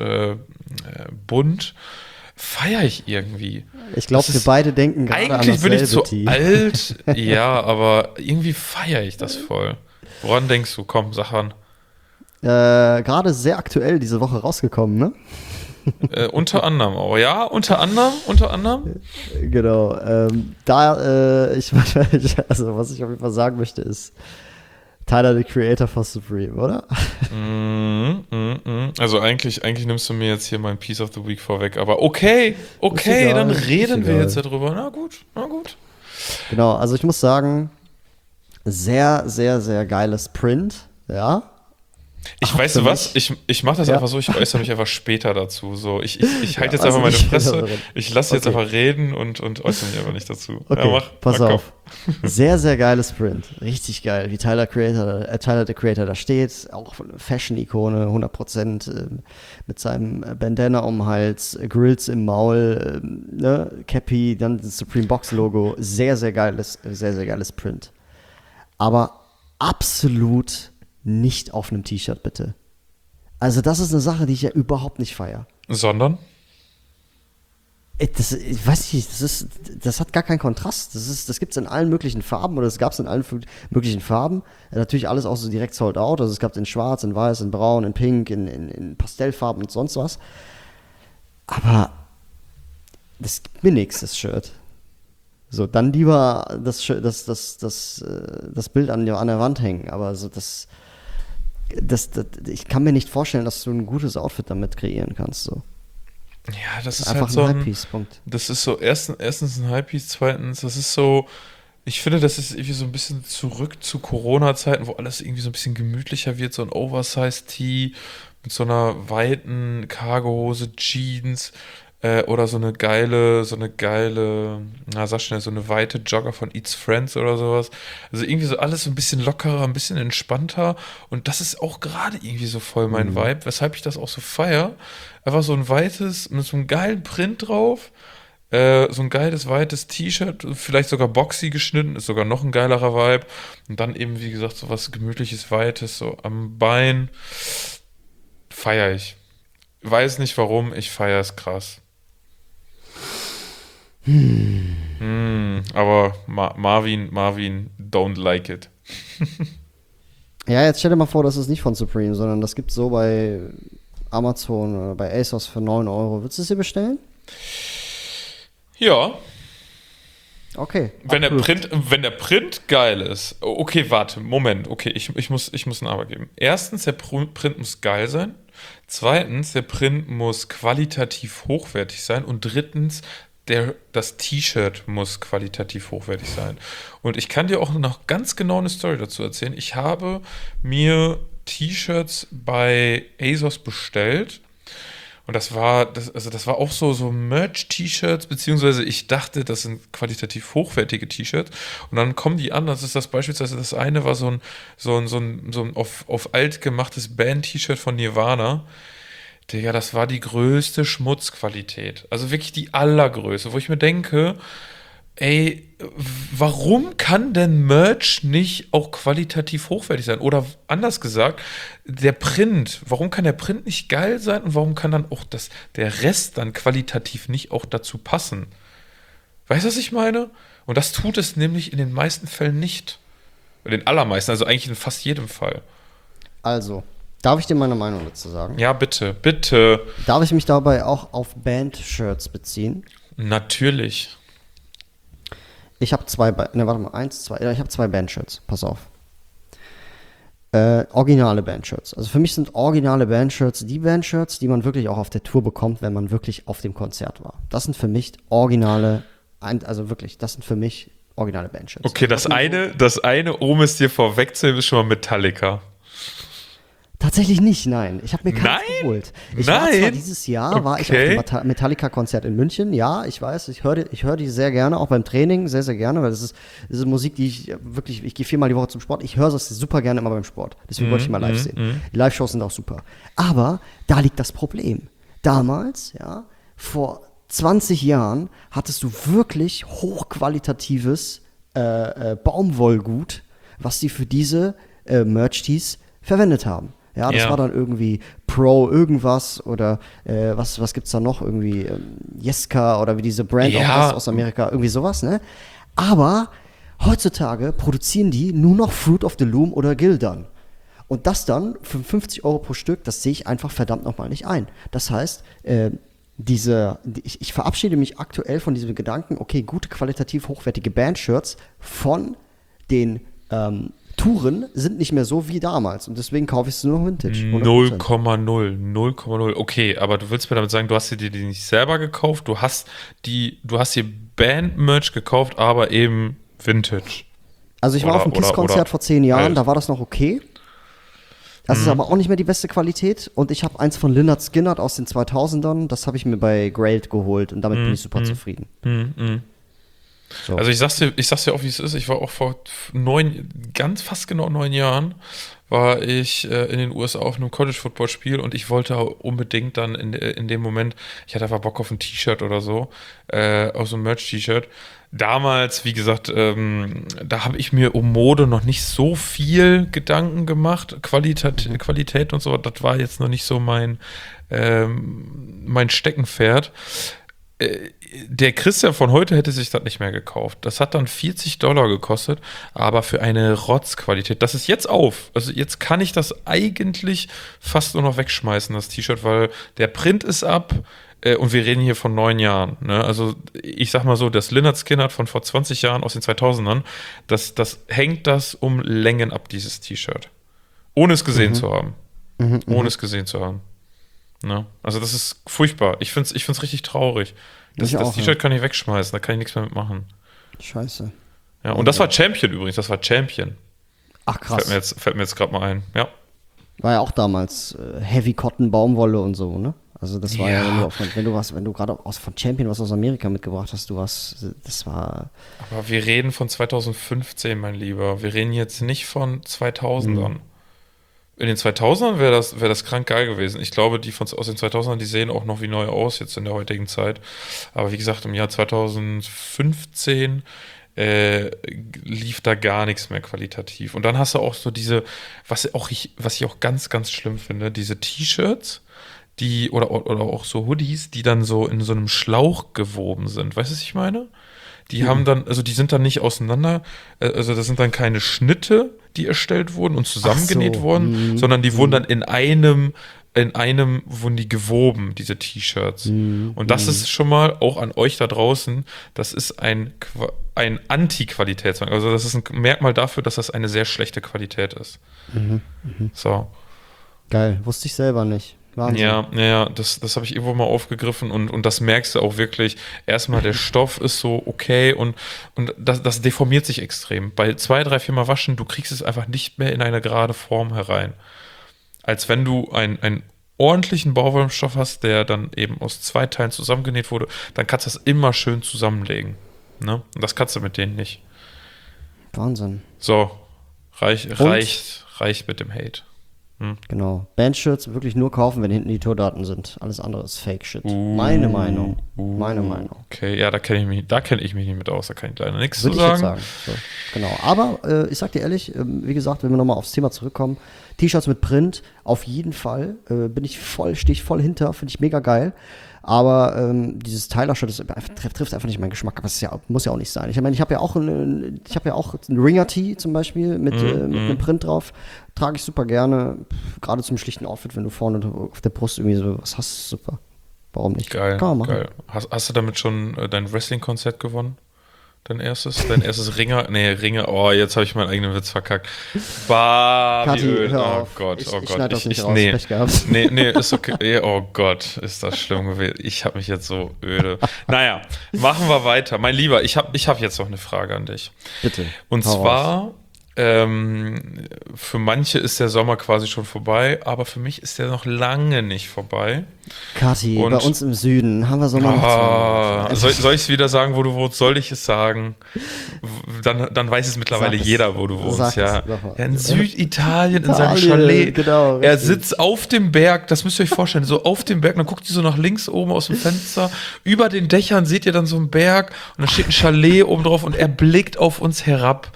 bunt. Feiere ich irgendwie. Ich glaube, wir beide denken gerade an eigentlich bin ich zu Tee. alt, ja, aber irgendwie feiere ich das voll. Woran denkst du? Komm, sag an. Gerade sehr aktuell diese Woche rausgekommen, ne? Unter anderem auch, ja, unter anderem. Genau. Also was ich auf jeden Fall sagen möchte, ist Tyler, the Creator for Supreme, oder? Also eigentlich nimmst du mir jetzt hier mein Piece of the Week vorweg, aber okay, dann reden wir jetzt darüber. Na gut. Genau, also ich muss sagen, sehr, sehr, sehr geiles Print, ja. Weißt du was? Ich mache das einfach so, ich äußere mich einfach später dazu. So, ich halte jetzt einfach meine Fresse, ich lasse jetzt einfach reden und äußere mich einfach nicht dazu. Okay, ja, pass auf. Sehr, sehr geiles Print. Richtig geil, wie Tyler the Creator da steht. Auch Fashion-Ikone, 100%, mit seinem Bandana um den Hals, Grills im Maul, Cappy, dann das Supreme Box-Logo. Sehr, sehr geiles Print. Aber absolut nicht auf einem T-Shirt, bitte. Also das ist eine Sache, die ich ja überhaupt nicht feiere. Sondern? Ich weiß nicht, das hat gar keinen Kontrast. Das gibt es in allen möglichen Farben oder es gab es in allen möglichen Farben. Natürlich alles auch so direkt sold out. Also es gab es in schwarz, in weiß, in braun, in pink, in Pastellfarben und sonst was. Aber das gibt mir nichts, das Shirt. So, dann lieber das Bild an der Wand hängen. Aber so ich kann mir nicht vorstellen, dass du ein gutes Outfit damit kreieren kannst. So. Ja, das ist einfach halt so ein High-Piece, Punkt. Das ist so, erstens ein High-Piece, zweitens, das ist so, ich finde, das ist irgendwie so ein bisschen zurück zu Corona-Zeiten, wo alles irgendwie so ein bisschen gemütlicher wird, so ein Oversize-Tee mit so einer weiten Cargohose, Jeans, oder so eine geile, na sag schnell, so eine weite Jogger von Eats Friends oder sowas. Also irgendwie so alles so ein bisschen lockerer, ein bisschen entspannter und das ist auch gerade irgendwie so voll mein Vibe, weshalb ich das auch so feiere. Einfach so ein weites, mit so einem geilen Print drauf, so ein geiles, weites T-Shirt, vielleicht sogar boxy geschnitten, ist sogar noch ein geilerer Vibe und dann eben, wie gesagt, so was gemütliches, weites, so am Bein. Feiere ich. Weiß nicht warum, ich feiere es krass. Aber Marvin, don't like it. Ja, jetzt stell dir mal vor, das ist nicht von Supreme, sondern das gibt es so bei Amazon oder bei ASOS für 9 Euro. Würdest du es dir bestellen? Ja. Okay. Wenn der Print geil ist. Okay, warte, Moment. Okay, ich muss ein Aber geben. Erstens, der Print muss geil sein. Zweitens, der Print muss qualitativ hochwertig sein. Und drittens, das T-Shirt muss qualitativ hochwertig sein. Und ich kann dir auch noch ganz genau eine Story dazu erzählen. Ich habe mir T-Shirts bei ASOS bestellt. Und das war auch so Merch-T-Shirts, beziehungsweise ich dachte, das sind qualitativ hochwertige T-Shirts. Und dann kommen die an, das ist das beispielsweise, das eine war so ein auf alt gemachtes Band-T-Shirt von Nirvana. Digga, das war die größte Schmutzqualität. Also wirklich die allergrößte, wo ich mir denke, ey, warum kann denn Merch nicht auch qualitativ hochwertig sein? Oder anders gesagt, der Print, warum kann der Print nicht geil sein und warum kann dann auch der Rest dann qualitativ nicht auch dazu passen? Weißt du, was ich meine? Und das tut es nämlich in den meisten Fällen nicht. In den allermeisten, also eigentlich in fast jedem Fall. Also, darf ich dir meine Meinung dazu sagen? Ja, bitte. Darf ich mich dabei auch auf Band-Shirts beziehen? Natürlich. Ich habe zwei Band-Shirts, pass auf. Originale Band-Shirts. Also für mich sind originale Band-Shirts die Band-Shirts, die man wirklich auch auf der Tour bekommt, wenn man wirklich auf dem Konzert war. Das sind für mich originale Band-Shirts. Okay, das eine, um es dir vorwegzunehmen, ist schon mal Metallica. Tatsächlich nicht, nein. Ich habe mir keins geholt. War zwar dieses Jahr, war ich auf dem Metallica-Konzert in München. Ja, ich weiß, ich höre die sehr gerne, auch beim Training sehr, sehr gerne, weil das ist Musik, die ich gehe 4-mal die Woche zum Sport. Ich höre das super gerne immer beim Sport. Deswegen wollte ich mal live sehen. Die Live-Shows sind auch super. Aber da liegt das Problem. Damals, ja, vor 20 Jahren hattest du wirklich hochqualitatives Baumwollgut, was die für diese Merch-Tees verwendet haben. Ja, das war dann irgendwie Pro irgendwas oder was gibt's da noch? Irgendwie Jeska oder wie diese Brand auch aus Amerika, irgendwie sowas, ne? Aber heutzutage produzieren die nur noch Fruit of the Loom oder Gildan. Und das dann für 50 Euro pro Stück, das sehe ich einfach verdammt nochmal nicht ein. Das heißt, ich verabschiede mich aktuell von diesem Gedanken, okay, gute, qualitativ hochwertige Bandshirts von den Touren sind nicht mehr so wie damals. Und deswegen kaufe ich es nur noch Vintage. 0,0. Okay, aber du willst mir damit sagen, du hast dir die nicht selber gekauft, du hast dir Band-Merch gekauft, aber eben Vintage. Also ich war auf einem KISS-Konzert vor 10 Jahren, alt. Da war das noch okay. Das ist aber auch nicht mehr die beste Qualität. Und ich habe eins von Lynyrd Skynyrd aus den 2000ern, das habe ich mir bei Grailed geholt und damit bin ich super zufrieden. So. Also ich sag's dir auch, wie es ist. Ich war auch vor fast genau 9 Jahren, war ich in den USA auf einem College-Football-Spiel und ich wollte unbedingt dann in dem Moment, ich hatte einfach Bock auf ein T-Shirt oder so, auf so ein Merch-T-Shirt. Damals, wie gesagt, da habe ich mir um Mode noch nicht so viel Gedanken gemacht. Qualität und so, das war jetzt noch nicht so mein Steckenpferd. Der Christian von heute hätte sich das nicht mehr gekauft. Das hat dann $40 gekostet, aber für eine Rotzqualität. Das ist jetzt auf. Also jetzt kann ich das eigentlich fast nur noch wegschmeißen, das T-Shirt, weil der Print ist ab und wir reden hier von 9 Jahren. Ne? Also ich sag mal so, das Lynyrd Skynyrd von vor 20 Jahren aus den 2000ern, das hängt das um Längen ab, dieses T-Shirt. Ohne es gesehen zu haben. Ohne es gesehen zu haben. Ne? Also das ist furchtbar. Ich find's richtig traurig. Das T-Shirt kann ich wegschmeißen, da kann ich nichts mehr mitmachen. Scheiße. Ja, und das war Champion übrigens, das war Champion. Ach krass. Fällt mir jetzt gerade mal ein, ja. War ja auch damals Heavy Cotton, Baumwolle und so, ne? Also das war ja, wenn du gerade von Champion was aus Amerika mitgebracht hast, das war... Aber wir reden von 2015, mein Lieber. Wir reden jetzt nicht von 2000ern. In den 2000ern wäre das krank geil gewesen. Ich glaube, die aus den 2000ern, die sehen auch noch wie neu aus jetzt in der heutigen Zeit. Aber wie gesagt, im Jahr 2015 lief da gar nichts mehr qualitativ. Und dann hast du auch so was ich auch ganz, ganz schlimm finde, diese T-Shirts, oder auch so Hoodies, die dann so in so einem Schlauch gewoben sind. Weißt du, was ich meine? Die haben dann, also die sind dann nicht auseinander, also das sind dann keine Schnitte, die erstellt wurden und zusammengenäht wurden, sondern die wurden dann in einem wurden die gewoben, diese T-Shirts. Und das ist schon mal, auch an euch da draußen, das ist ein Anti-Qualitätsmerkmal. Also das ist ein Merkmal dafür, dass das eine sehr schlechte Qualität ist. So. Geil, wusste ich selber nicht. Wahnsinn. Ja, das habe ich irgendwo mal aufgegriffen und das merkst du auch wirklich. Erstmal, der Stoff ist so okay und das deformiert sich extrem. Bei 2, 3, 4 Mal waschen, du kriegst es einfach nicht mehr in eine gerade Form herein. Als wenn du einen ordentlichen Baumwollstoff hast, der dann eben aus 2 Teilen zusammengenäht wurde, dann kannst du das immer schön zusammenlegen. Ne? Und das kannst du mit denen nicht. Wahnsinn. So, reicht mit dem Hate. Genau. Bandshirts wirklich nur kaufen, wenn hinten die Tourdaten sind. Alles andere ist Fake-Shit. Meine Meinung. Okay, ja, da kenn ich mich nicht mit aus. Da kann ich leider nichts zu sagen. Würde ich jetzt sagen. So, genau. Aber ich sag dir ehrlich, wie gesagt, wenn wir nochmal aufs Thema zurückkommen, T-Shirts mit Print, auf jeden Fall. Stehe ich voll hinter, finde ich mega geil. Aber dieses Tyler-Shirt trifft einfach nicht meinen Geschmack. Aber muss ja auch nicht sein. Ich meine, ich habe ja auch ein Ringer-Tee zum Beispiel mit einem Print drauf. Trage ich super gerne. Gerade zum schlichten Outfit, wenn du vorne auf der Brust irgendwie so was hast, super. Warum nicht? Geil, kann man machen. Geil. Hast du damit schon dein Wrestling-Konzert gewonnen? Dein erstes Ringer? Nee, Ringer. Oh, jetzt habe ich meinen eigenen Witz verkackt. Kati, Oh Gott. Ich schneide das nicht raus. Pech gehabt. Nee, ist okay. Oh Gott, ist das schlimm gewesen. Ich habe mich jetzt so öde. Naja, machen wir weiter. Mein Lieber, ich hab jetzt noch eine Frage an dich. Bitte. Und zwar, für manche ist der Sommer quasi schon vorbei, aber für mich ist der noch lange nicht vorbei. Kati, bei uns im Süden haben wir Sommer. Soll ich es wieder sagen, wo du wohnst? Soll ich es sagen? Dann weiß es mittlerweile jeder, wo du wohnst. Ja, in Süditalien, in seinem Chalet. Genau, er sitzt auf dem Berg, das müsst ihr euch vorstellen, so auf dem Berg, dann guckt ihr so nach links oben aus dem Fenster. Über den Dächern seht ihr dann so einen Berg und da steht ein Chalet oben drauf und er blickt auf uns herab.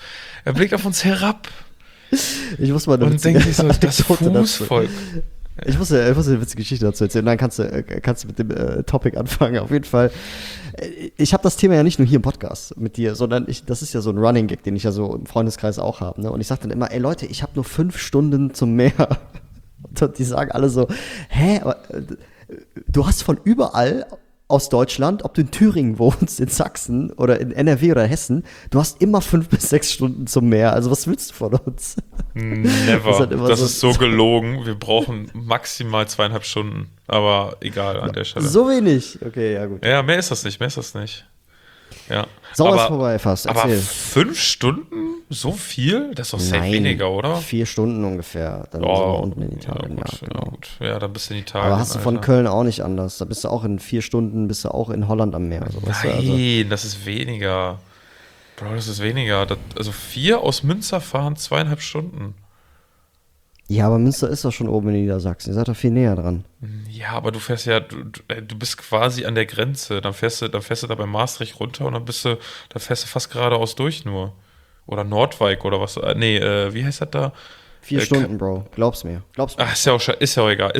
Ich muss mal und denkt sich so, das Fußvolk. Ich muss eine witzige Geschichte dazu erzählen. Dann kannst du mit dem Topic anfangen. Auf jeden Fall Ich habe das Thema ja nicht nur hier im Podcast mit dir, sondern das ist ja so ein Running Gag, den ich ja so im Freundeskreis auch habe. Ne? Und ich sage dann immer, ey Leute, ich habe nur 5 Stunden zum Meer. Und die sagen alle so, hä, aber, du hast von überall aus Deutschland, ob du in Thüringen wohnst, in Sachsen oder in NRW oder Hessen, du hast immer 5 bis 6 Stunden zum Meer. Also was willst du von uns? Never. Das ist so gelogen. Wir brauchen maximal 2,5 Stunden. Aber egal an der Stelle. So wenig? Okay, ja gut. Ja, mehr ist das nicht. Ja. Sommer ist vorbei fast, erzähl. Aber 5 Stunden? So viel? Das ist doch safe weniger, oder? 4 Stunden ungefähr. Dann sind wir unten in Italien. Ja, gut. Ja, dann bist du in Italien. Aber hast du von Köln auch nicht anders. Da bist du auch in 4 Stunden, bist du auch in Holland am Meer. Also, Nein, das ist weniger. Bro, das ist weniger. Also 4 aus Münster fahren 2,5 Stunden. Ja, aber Münster ist doch schon oben in Niedersachsen. Ihr seid doch viel näher dran. Ja, aber du fährst ja, du bist quasi an der Grenze. Dann fährst du da bei Maastricht runter und dann fährst du fast geradeaus durch nur. Oder Nordwijk oder was. Nee, wie heißt das da? 4 Stunden, Bro. Glaub's mir. Ach, ist ja auch egal.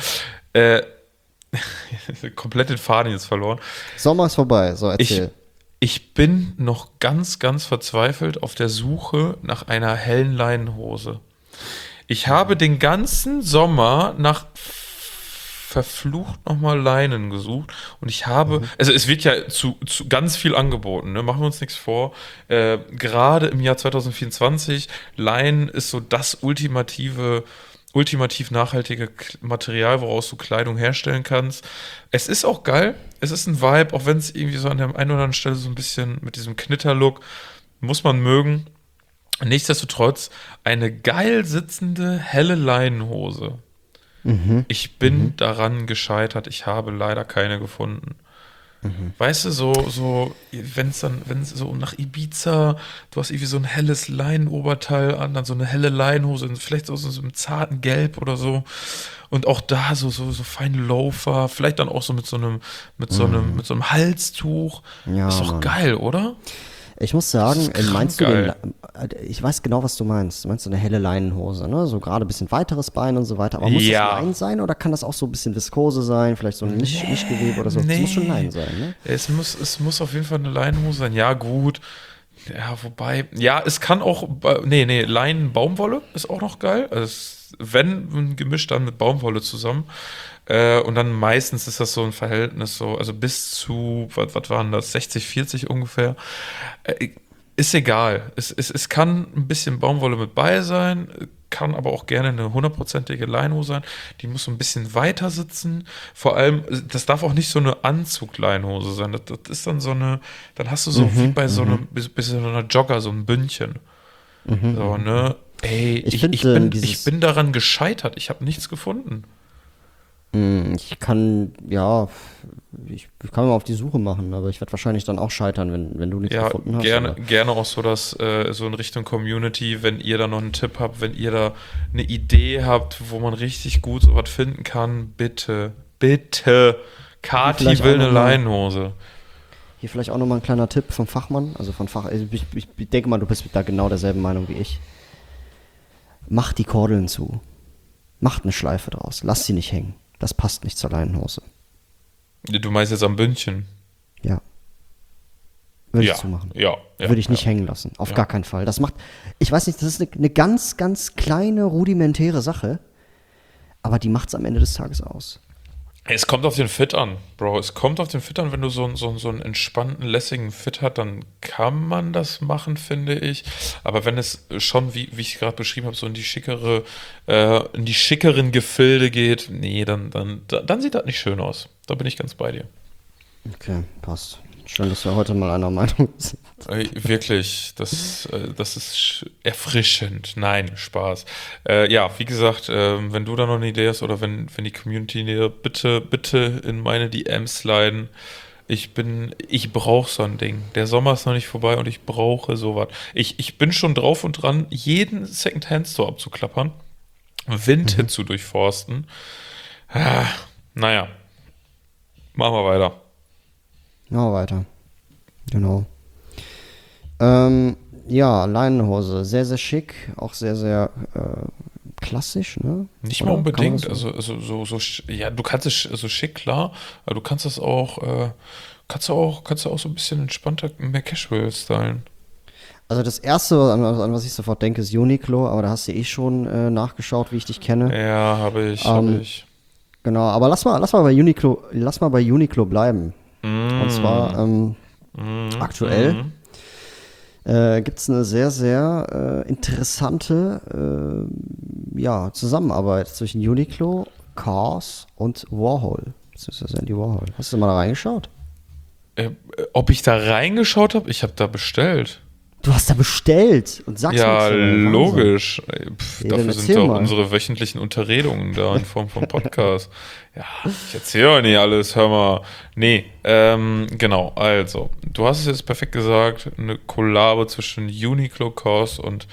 Komplett den Faden jetzt verloren. Sommer ist vorbei. So, erzähl. Ich bin noch ganz, ganz verzweifelt auf der Suche nach einer hellen Leinenhose. Ich habe den ganzen Sommer nach verflucht nochmal Leinen gesucht und ich habe, also es wird ja zu ganz viel angeboten, ne? Machen wir uns nichts vor. Gerade im Jahr 2024, Leinen ist so das ultimativ nachhaltige Material, woraus du Kleidung herstellen kannst. Es ist auch geil, es ist ein Vibe, auch wenn es irgendwie so an der einen oder anderen Stelle so ein bisschen mit diesem Knitterlook, muss man mögen. Nichtsdestotrotz eine geil sitzende, helle Leinenhose. Ich bin daran gescheitert. Ich habe leider keine gefunden. Weißt du, wenn es so nach Ibiza, du hast irgendwie so ein helles Leinenoberteil an, dann so eine helle Leinenhose, vielleicht so einem zarten Gelb oder so. Und auch da so feine Loafer, vielleicht dann auch so mit so einem Halstuch. Ja, ist doch Mann. Geil, oder? Ich muss sagen, ich weiß genau, was du meinst. Du meinst so eine helle Leinenhose, ne? So gerade ein bisschen weiteres Bein und so weiter. Aber muss das Leinen sein oder kann das auch so ein bisschen Viskose sein? Vielleicht so ein Mischgewebe oder so? Nee. Das muss schon Leinen sein, ne? Es muss auf jeden Fall eine Leinenhose sein. Ja, gut. Ja, wobei, ja, es kann auch, Leinen-Baumwolle ist auch noch geil. Also wenn ein Gemisch, dann mit Baumwolle zusammen. Und dann meistens ist das so ein Verhältnis so, also bis zu, was waren das, 60-40 ungefähr. Ist egal. Es kann ein bisschen Baumwolle mit bei sein, kann aber auch gerne eine 100%ige Leinenhose sein. Die muss so ein bisschen weiter sitzen. Vor allem, das darf auch nicht so eine Anzug-Leinenhose sein. Das ist dann so eine, dann hast du so wie bei so einer Jogger, so ein Bündchen. So, ne? Ey, ich bin daran gescheitert. Ich habe nichts gefunden. Ich kann mal auf die Suche machen, aber ich werde wahrscheinlich dann auch scheitern, wenn du nichts gefunden hast. Gerne auch so, dass so in Richtung Community, wenn ihr da noch einen Tipp habt, wenn ihr da eine Idee habt, wo man richtig gut sowas finden kann, bitte, Kati will eine Leinenhose. Hier vielleicht auch nochmal ein kleiner Tipp vom Fachmann, also ich denke mal, du bist da genau derselben Meinung wie ich. Mach die Kordeln zu. Macht eine Schleife draus, lass sie nicht hängen. Das passt nicht zur Leinenhose. Du meinst jetzt am Bündchen? Ja. Würde ich zumachen. Ja. Würde ich nicht hängen lassen. Auf gar keinen Fall. Das macht, ich weiß nicht, das ist eine ganz, ganz kleine, rudimentäre Sache, aber die macht es am Ende des Tages aus. Es kommt auf den Fit an, Bro. Es kommt auf den Fit an, wenn du so einen entspannten, lässigen Fit hast, dann kann man das machen, finde ich. Aber wenn es schon, wie ich gerade beschrieben habe, so in die schickeren Gefilde geht, nee, dann sieht das nicht schön aus. Da bin ich ganz bei dir. Okay, passt. Schön, dass wir heute mal einer Meinung sind. Wirklich, das ist erfrischend. Nein, Spaß. Ja, wie gesagt, wenn du da noch eine Idee hast oder wenn die Community bitte in meine DMs sliden. Ich brauche so ein Ding. Der Sommer ist noch nicht vorbei und ich brauche sowas. Ich bin schon drauf und dran, jeden Secondhand-Store abzuklappern, Vinted zu durchforsten. Naja, machen wir weiter. Ja, weiter. Genau. Ja, Leinenhose. Sehr, sehr schick. Auch sehr, sehr klassisch, ne? Nicht mal unbedingt. Also ja, du kannst es so schick, klar. Aber du kannst es auch kannst du auch so ein bisschen entspannter, mehr casual stylen. Also das Erste, an was ich sofort denke, ist Uniqlo, aber da hast du eh schon nachgeschaut, wie ich dich kenne. Ja, habe ich. Genau, aber lass mal bei Uniqlo bleiben. Und zwar aktuell gibt es eine sehr, sehr interessante Zusammenarbeit zwischen Uniqlo, COS und Warhol. Beziehungsweise Andy Warhol. Hast du mal da reingeschaut? Ob ich da reingeschaut habe? Ich habe da bestellt. Du hast da bestellt und sagst ja, logisch. Dafür sind doch mal. Unsere wöchentlichen Unterredungen da in Form von Podcast. Ja, ich erzähle ja nicht alles, hör mal. Nee, genau, also, du hast es jetzt perfekt gesagt, eine Kollabo zwischen Uniqlo, COS und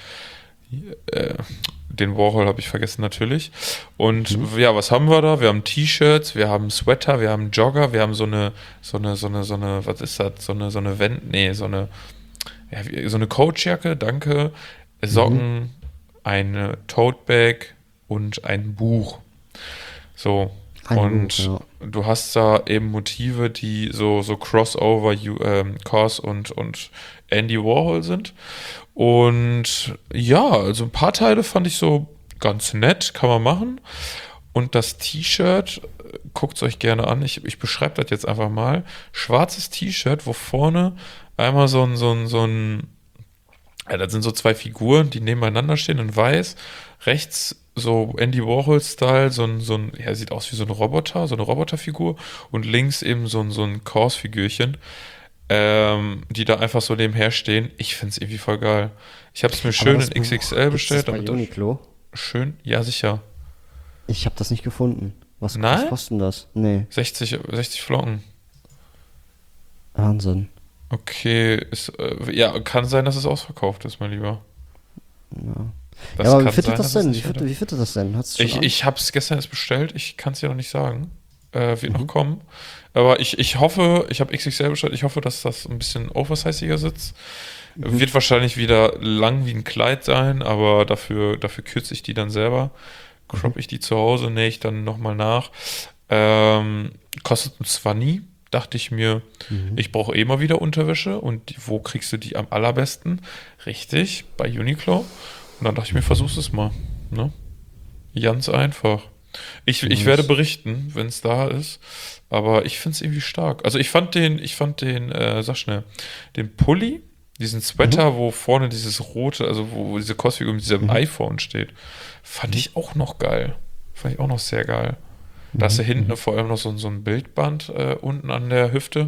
den Warhol habe ich vergessen natürlich. Und ja, was haben wir da? Wir haben T-Shirts, wir haben Sweater, wir haben Jogger, wir haben so eine, was ist das? So eine Coachjacke, danke, Socken, eine Tote-Bag und ein Buch. So, du hast da eben Motive, die so Crossover COS und Andy Warhol sind. Und ja, also ein paar Teile fand ich so ganz nett, kann man machen. Und das T-Shirt, guckt es euch gerne an, ich beschreibe das jetzt einfach mal. Schwarzes T-Shirt, wo vorne einmal das sind so zwei Figuren, die nebeneinander stehen in weiß. Rechts so Andy Warhol-Style, sieht aus wie so ein Roboter, so eine Roboterfigur. Und links eben so ein COS-Figürchen, die da einfach so nebenher stehen. Ich finde es irgendwie voll geil. Ich habe es mir schön in XXL bestellt. Bei Uniqlo? Schön, ja sicher. Ich habe das nicht gefunden. Was kostet denn das? Nee. 60 Flocken. Wahnsinn. Okay, kann sein, dass es ausverkauft ist, mein Lieber. Ja. Aber wie fittet das denn? Wie fittet das denn? Ich habe es gestern erst bestellt, ich kann es dir noch nicht sagen. Wird noch kommen. Aber ich hoffe, ich habe XXL bestellt, ich hoffe, dass das ein bisschen oversiziger sitzt. Wird wahrscheinlich wieder lang wie ein Kleid sein, aber dafür kürze ich die dann selber. Crop ich die zu Hause, nähe ich dann nochmal nach. Kostet ein 20. Dachte ich mir, ich brauche eh mal wieder Unterwäsche und wo kriegst du die am allerbesten? Richtig, bei Uniqlo. Und dann dachte ich mir, versuch's es mal. Ne? Ganz einfach. Ich werde berichten, wenn es da ist, aber ich finde es irgendwie stark. Also ich fand den, sag schnell, den Pulli, diesen Sweater, wo vorne dieses rote, also wo diese COS-Figur mit diesem iPhone steht, fand ich auch noch geil. Fand ich auch noch sehr geil. Da hast du hinten vor allem noch so ein Bildband unten an der Hüfte.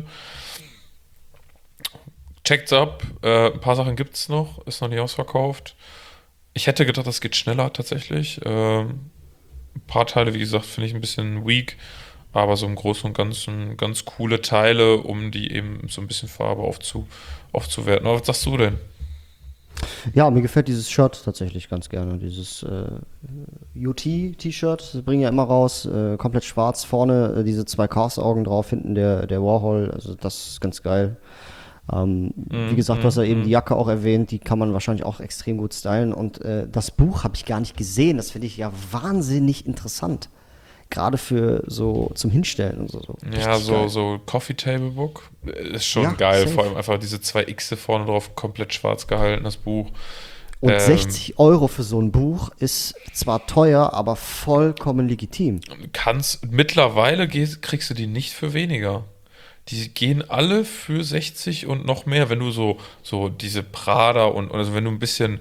Checkt's ab. Ein paar Sachen gibt's noch. Ist noch nicht ausverkauft. Ich hätte gedacht, das geht schneller tatsächlich. Ein paar Teile, wie gesagt, finde ich ein bisschen weak. Aber so im Großen und Ganzen ganz coole Teile, um die eben so ein bisschen Farbe aufzuwerten. Aber was sagst du denn? Ja, mir gefällt dieses Shirt tatsächlich ganz gerne. Dieses UT-T-Shirt, das bringen ja immer raus, komplett schwarz, vorne diese zwei Cars-Augen drauf, hinten der Warhol, also das ist ganz geil. Wie gesagt, du hast ja eben die Jacke auch erwähnt, die kann man wahrscheinlich auch extrem gut stylen und das Buch habe ich gar nicht gesehen, das finde ich ja wahnsinnig interessant. Gerade für so zum Hinstellen und so. Ja, so Coffee Table Book ist schon geil. Safe. Vor allem einfach diese 2 X vorne drauf, komplett schwarz gehalten, das Buch. Und 60 € für so ein Buch ist zwar teuer, aber vollkommen legitim. Mittlerweile kriegst du die nicht für weniger. Die gehen alle für 60 und noch mehr, wenn du so diese Prada und also wenn du ein bisschen,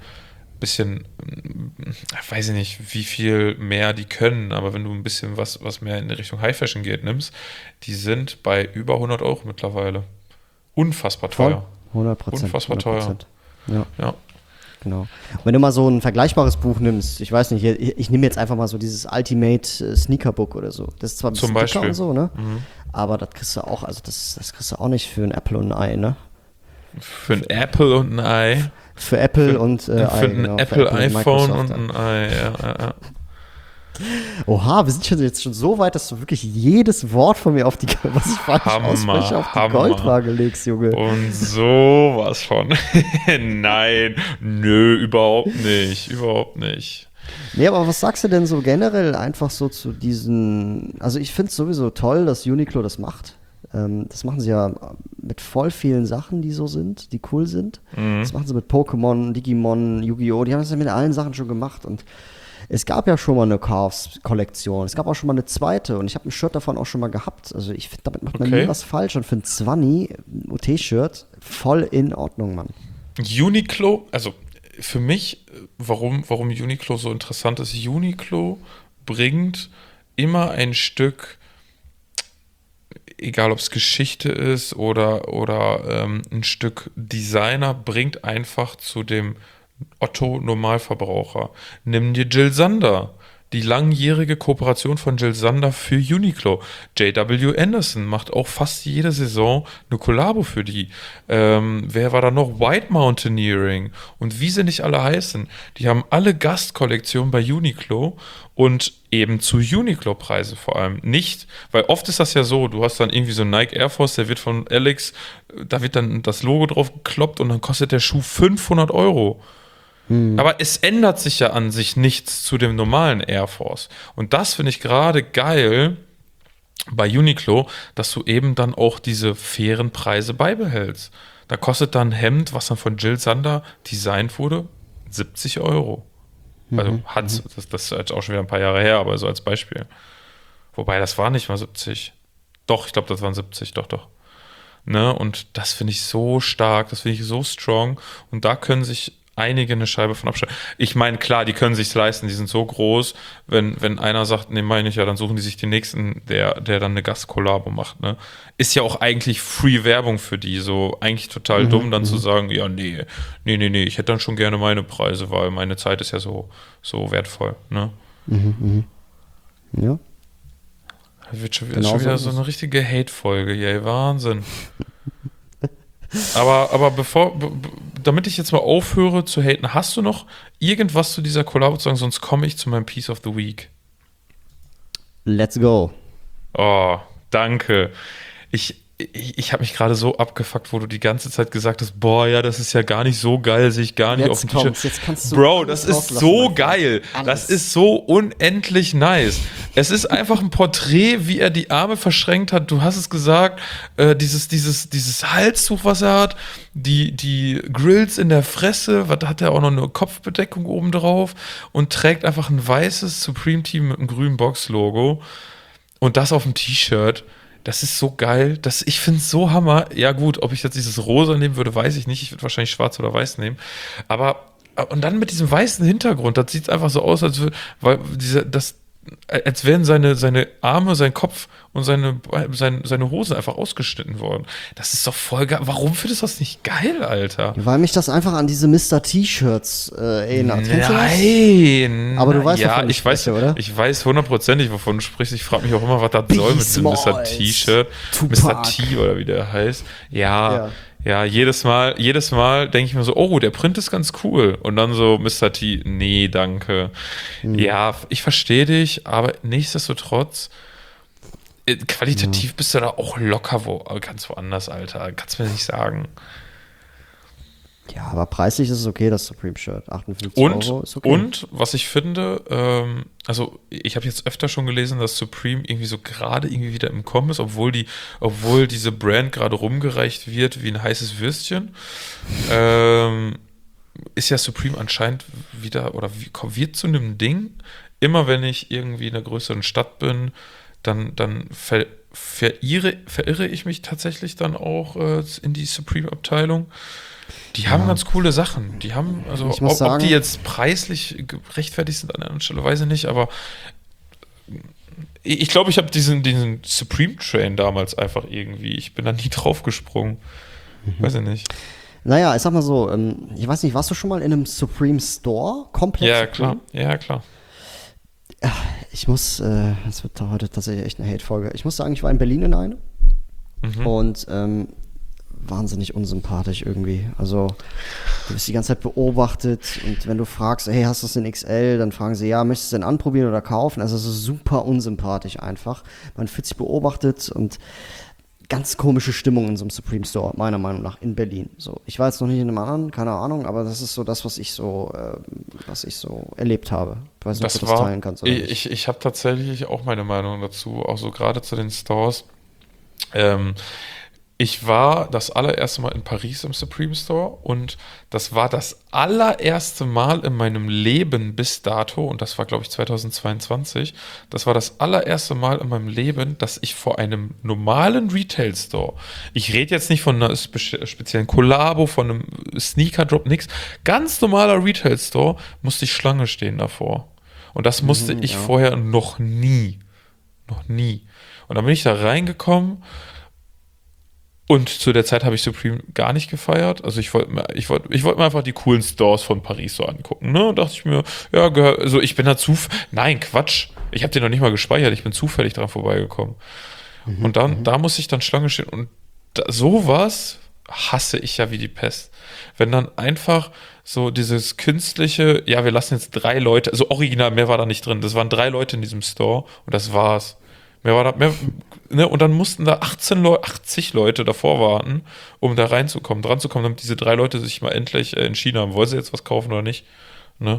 weiß ich nicht, wie viel mehr die können, aber wenn du ein bisschen was mehr in Richtung High Fashion geht, nimmst, die sind bei über 100 € mittlerweile. Unfassbar teuer. 100%. Unfassbar 100%. Teuer. Ja. Genau. Und wenn du mal so ein vergleichbares Buch nimmst, ich weiß nicht, ich nehme jetzt einfach mal so dieses Ultimate Sneaker Book oder so. Das ist zwar ein bisschen dicker und so, ne? Aber das kriegst du auch, also das kriegst du auch nicht für ein Apple und ein Ei, ne? Für ein Apple und ein Ei. Für Apple und Ei. Für ein Apple iPhone und ein Ei, ja. Oha, wir sind jetzt schon so weit, dass du wirklich jedes Wort von mir was ich falsch ausspreche, auf die Goldwaage legst, Junge. Und sowas von. Nein, überhaupt nicht. Nee, aber was sagst du denn so generell einfach so zu diesen, also ich finde es sowieso toll, dass Uniqlo das macht. Das machen sie ja mit voll vielen Sachen, die so sind, die cool sind. Das machen sie mit Pokémon, Digimon, Yu-Gi-Oh! Die haben das ja mit allen Sachen schon gemacht. Und es gab ja schon mal eine Chaos-Kollektion. Es gab auch schon mal eine zweite. Und ich habe ein Shirt davon auch schon mal gehabt. Also ich finde, damit macht man nie was falsch. Und für ein 20 UT-Shirt voll in Ordnung, Mann. Uniqlo, also für mich, warum Uniqlo so interessant ist, Uniqlo bringt immer ein Stück, egal ob es Geschichte ist oder ein Stück Designer, bringt einfach zu dem Otto-Normalverbraucher. Nimm dir Jill Sander. Die langjährige Kooperation von Jill Sander für Uniqlo. J.W. Anderson macht auch fast jede Saison eine Kollabo für die. Wer war da noch? White Mountaineering und wie sie nicht alle heißen. Die haben alle Gastkollektionen bei Uniqlo und eben zu Uniqlo-Preise vor allem. Nicht, weil oft ist das ja so, du hast dann irgendwie so einen Nike Air Force, der wird von Alex, da wird dann das Logo drauf gekloppt und dann kostet der Schuh 500 Euro. Aber es ändert sich ja an sich nichts zu dem normalen Air Force. Und das finde ich gerade geil bei Uniqlo, dass du eben dann auch diese fairen Preise beibehältst. Da kostet dann ein Hemd, was dann von Jill Sander designt wurde, 70 Euro. Also das ist jetzt auch schon wieder ein paar Jahre her, aber so als Beispiel. Wobei, das war nicht mal 70. Doch, ich glaube, das waren 70, doch. Ne? Und das finde ich so stark, das finde ich so strong. Und da können sich einige eine Scheibe von abschneiden. Ich meine, klar, die können sich's leisten, die sind so groß, wenn einer sagt, nee, meine ich ja, dann suchen die sich den nächsten, der dann eine Gastkollabo macht, ne? Ist ja auch eigentlich Free-Werbung für die, so eigentlich total dumm, dann zu sagen, ja, nee, ich hätte dann schon gerne meine Preise, weil meine Zeit ist ja so wertvoll, ne? Ja. Das wird schon wieder so eine richtige Hate-Folge, ey, Wahnsinn. Aber damit ich jetzt mal aufhöre zu haten, hast du noch irgendwas zu dieser Kollabo zu sagen, sonst komme ich zu meinem Piece of the Week. Let's go. Oh, danke. Ich habe mich gerade so abgefuckt, wo du die ganze Zeit gesagt hast, boah, ja, das ist ja gar nicht so geil, sehe ich gar nicht auf dem T-Shirt. Jetzt kannst du Bro, das ist so geil. Alles. Das ist so unendlich nice. Es ist einfach ein Porträt, wie er die Arme verschränkt hat. Du hast es gesagt, dieses Halstuch, was er hat, die Grills in der Fresse, da hat er auch noch eine Kopfbedeckung oben drauf und trägt einfach ein weißes Supreme Team mit einem grünen Box-Logo und das auf dem T-Shirt. Das ist so geil. Ich finde es so Hammer. Ja gut, ob ich jetzt dieses Rosa nehmen würde, weiß ich nicht. Ich würde wahrscheinlich schwarz oder weiß nehmen. Und dann mit diesem weißen Hintergrund, das sieht einfach so aus, als wären seine Arme, sein Kopf und seine Hose einfach ausgeschnitten worden. Das ist doch voll geil. Warum findest du das nicht geil, Alter? Weil mich das einfach an diese Mr. T-Shirts erinnert. Nein. Aber du weißt, ja, wovon ich spreche, oder? Ich weiß hundertprozentig, wovon du sprichst. Ich frage mich auch immer, was das soll mit diesem Mr. T-Shirt. Mr. T oder wie der heißt. Ja, jedes Mal denke ich mir so, oh, der Print ist ganz cool. Und dann so, Mr. T, nee, danke. Ja, ich verstehe dich, aber nichtsdestotrotz, qualitativ bist du da auch locker ganz woanders, Alter. Kannst du mir nicht sagen. Ja, aber preislich ist es okay, das Supreme-Shirt. 58 Euro ist okay. Und, was ich finde, also ich habe jetzt öfter schon gelesen, dass Supreme irgendwie so gerade irgendwie wieder im Kommen ist, obwohl diese Brand gerade rumgereicht wird wie ein heißes Würstchen. Ist ja Supreme anscheinend wieder, oder wird zu einem Ding. Immer wenn ich irgendwie in einer größeren Stadt bin, dann verirre ich mich tatsächlich dann auch in die Supreme-Abteilung. Die haben ganz coole Sachen. Die haben, also ob die jetzt preislich gerechtfertigt sind an der anderen Stelle, weiß ich nicht, aber ich glaube, ich habe diesen Supreme-Train damals einfach irgendwie, ich bin da nie drauf gesprungen. Weiß ich nicht. Naja, ich sag mal so, ich weiß nicht, warst du schon mal in einem Supreme Store? Komplett Supreme? Ja, klar. Ich muss, das wird heute tatsächlich echt eine Hate-Folge. Ich muss sagen, ich war in Berlin in eine und wahnsinnig unsympathisch irgendwie. Also du wirst die ganze Zeit beobachtet und wenn du fragst, hey, hast du es in XL, dann fragen sie, ja, möchtest du es denn anprobieren oder kaufen? Also es ist super unsympathisch einfach. Man fühlt sich beobachtet und ganz komische Stimmung in so einem Supreme Store, meiner Meinung nach, in Berlin. So, ich war jetzt noch nicht in einem anderen, keine Ahnung, aber das ist so das, was ich so erlebt habe. Ich weiß nicht, ob du das teilen kannst oder nicht. Ich habe tatsächlich auch meine Meinung dazu, auch so gerade zu den Stores. Ich war das allererste Mal in Paris im Supreme Store und das war das allererste Mal in meinem Leben bis dato, und das war, glaube ich, 2022, das war das allererste Mal in meinem Leben, dass ich vor einem normalen Retail Store, ich rede jetzt nicht von einer speziellen Kollabo, von einem Sneaker-Drop, nix, ganz normaler Retail Store, musste ich Schlange stehen davor. Und das musste ich vorher noch nie. Noch nie. Und dann bin ich da reingekommen. Und zu der Zeit habe ich Supreme gar nicht gefeiert. Also ich wollte mir einfach die coolen Stores von Paris so angucken. Ne? Und dachte ich mir, ja, also ich bin da nein, Quatsch. Ich habe den noch nicht mal gespeichert. Ich bin zufällig dran vorbeigekommen. Und dann, da muss ich dann Schlange stehen. Und sowas hasse ich ja wie die Pest. Wenn dann einfach so dieses künstliche, ja, wir lassen jetzt 3 Leute, also original, mehr war da nicht drin. Das waren 3 Leute in diesem Store und das war's. Ne, und dann mussten da 80 Leute davor warten, um da dran zu kommen, damit diese 3 Leute sich mal endlich entschieden haben, wollen sie jetzt was kaufen oder nicht. Ne?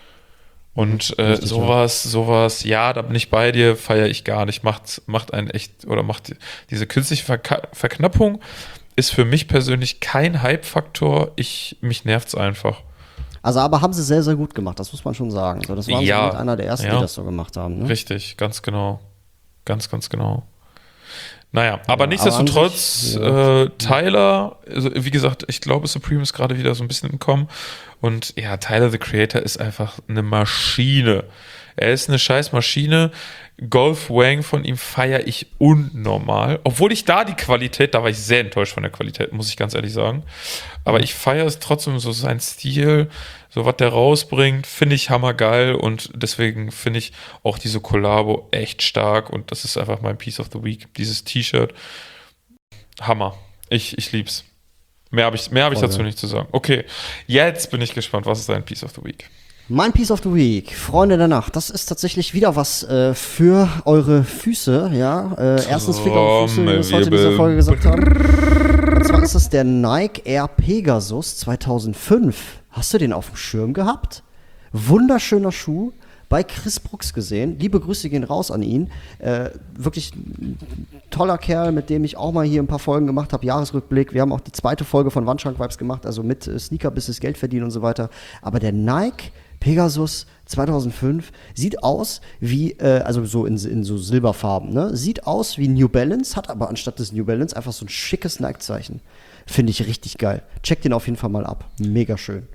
Und sowas, ja, da bin ich bei dir, feiere ich gar nicht. Macht einen echt, oder macht diese künstliche Verknappung ist für mich persönlich kein Hype-Faktor. Mich nervt's einfach. Also, aber haben sie sehr, sehr gut gemacht, das muss man schon sagen. So, das waren so mit einer der ersten, die das so gemacht haben. Ne? Richtig, ganz genau. Ganz, ganz genau. Naja, aber nichtsdestotrotz, Tyler, also wie gesagt, ich glaube, Supreme ist gerade wieder so ein bisschen im Kommen. Und ja, Tyler, the Creator, ist einfach eine Maschine. Er ist eine scheiß Maschine. Golf Wang von ihm feiere ich unnormal. Obwohl ich da war ich sehr enttäuscht von der Qualität, muss ich ganz ehrlich sagen. Aber ich feiere es trotzdem, so sein Stil, so was der rausbringt, finde ich hammergeil. Und deswegen finde ich auch diese Kollabo echt stark. Und das ist einfach mein Piece of the Week. Dieses T-Shirt, Hammer. Ich lieb's. Mehr hab ich dazu nicht zu sagen. Okay, jetzt bin ich gespannt. Was ist dein Piece of the Week? Mein Piece of the Week, Freunde der Nacht, das ist tatsächlich wieder was für eure Füße, ja. Erstens Finger und Füße, wie wir es heute in dieser Folge gesagt haben. Und zwar ist das der Nike Air Pegasus 2005. Hast du den auf dem Schirm gehabt? Wunderschöner Schuh. Bei Chris Brooks gesehen. Liebe Grüße gehen raus an ihn. Wirklich ein toller Kerl, mit dem ich auch mal hier ein paar Folgen gemacht habe. Jahresrückblick. Wir haben auch die 2. Folge von Wandschrank-Vibes gemacht, also mit Sneaker-Business, Geld verdienen und so weiter. Aber der Nike Pegasus 2005 sieht aus wie, also so in so Silberfarben, ne? Sieht aus wie New Balance, hat aber anstatt des New Balance einfach so ein schickes Nike-Zeichen. Finde ich richtig geil. Check den auf jeden Fall mal ab. Mega schön.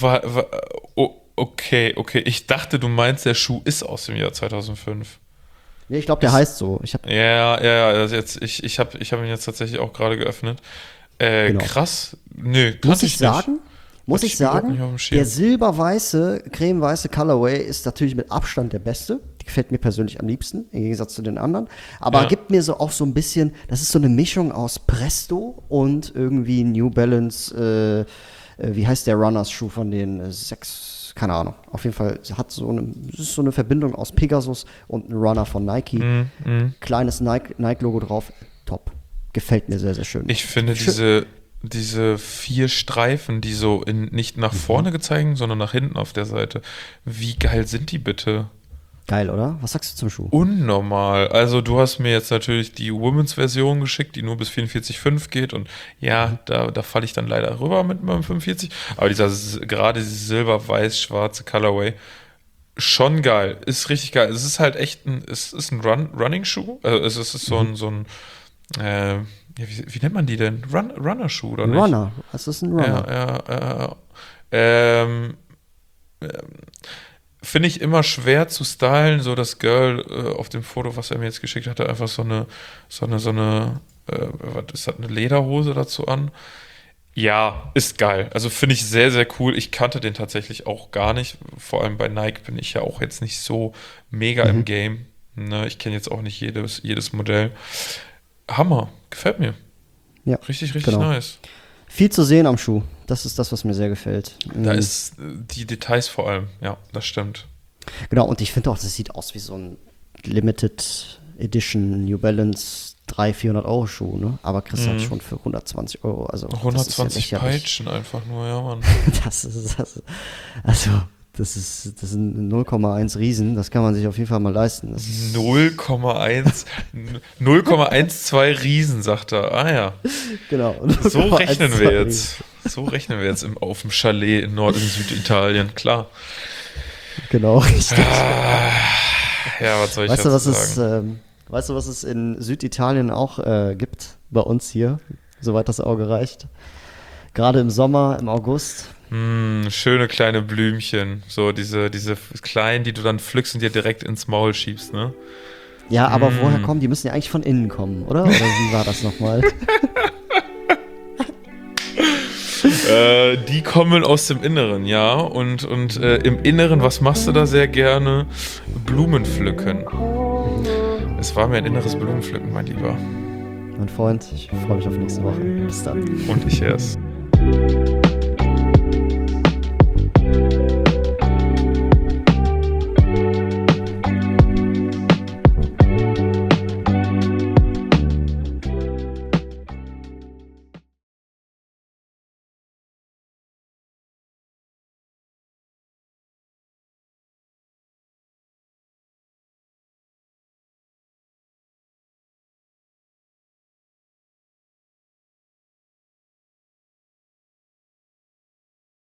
Okay. Ich dachte, du meinst, der Schuh ist aus dem Jahr 2005. Nee, ich glaube, der heißt so. Ja. Also ich hab ihn jetzt tatsächlich auch gerade geöffnet. Genau. Krass. Nö, muss ich sagen, der silberweiße, cremeweiße Colorway ist natürlich mit Abstand der beste. Die gefällt mir persönlich am liebsten, im Gegensatz zu den anderen. Aber gibt mir so auch so ein bisschen, das ist so eine Mischung aus Presto und irgendwie New Balance, wie heißt der Runners-Schuh von den 6, keine Ahnung. Auf jeden Fall ist so eine Verbindung aus Pegasus und einem Runner von Nike. Kleines Nike-Logo drauf, top. Gefällt mir sehr, sehr schön. Ich finde diese 4 Streifen, die so nicht nach vorne gezeigt, sondern nach hinten auf der Seite. Wie geil sind die bitte? Geil, oder? Was sagst du zum Schuh? Unnormal. Also du hast mir jetzt natürlich die Women's-Version geschickt, die nur bis 44,5 geht. Und ja, da falle ich dann leider rüber mit meinem 45. Aber gerade dieses silber-weiß-schwarze Colorway, schon geil. Ist richtig geil. Es ist halt echt ein Running-Schuh. Also es ist so ein wie nennt man die denn? Runner-Schuh, oder nicht? Runner. Es ist ein Runner. Ja. Finde ich immer schwer zu stylen, so das Girl auf dem Foto, was er mir jetzt geschickt hat, einfach so eine was ist das, eine Lederhose dazu an. Ja, ist geil. Also finde ich sehr, sehr cool. Ich kannte den tatsächlich auch gar nicht. Vor allem bei Nike bin ich ja auch jetzt nicht so mega im Game. Ne? Ich kenne jetzt auch nicht jedes Modell. Hammer, gefällt mir. Ja, richtig nice. Viel zu sehen am Schuh. Das ist das, was mir sehr gefällt. Da ist die Details vor allem. Ja, das stimmt. Genau, und ich finde auch, das sieht aus wie so ein Limited Edition New Balance 300-400 € Schuh, ne? Aber kriegst halt schon für 120 €. Also 120 Peitschen einfach nur, ja, Mann. Das Das sind 0,1 Riesen, das kann man sich auf jeden Fall mal leisten. 0,12 Riesen, sagt er. Ah ja. Genau. So rechnen wir jetzt. So rechnen wir jetzt auf dem Chalet in Nord- und Süditalien, klar. Genau, richtig. Ja, was soll ich dazu sagen? Weißt du, was es in Süditalien auch gibt, bei uns hier, soweit das Auge reicht? Gerade im Sommer, im August. Schöne kleine Blümchen, so diese kleinen, die du dann pflückst und dir direkt ins Maul schiebst, ne? Ja, aber woher kommen? Die müssen ja eigentlich von innen kommen, oder? Oder wie war das nochmal? Die kommen aus dem Inneren, ja. Und im Inneren, was machst du da sehr gerne? Blumen pflücken. Es war mir ein inneres Blumenpflücken, mein Lieber. Mein Freund, ich freue mich auf nächste Woche. Bis dann. Und ich erst.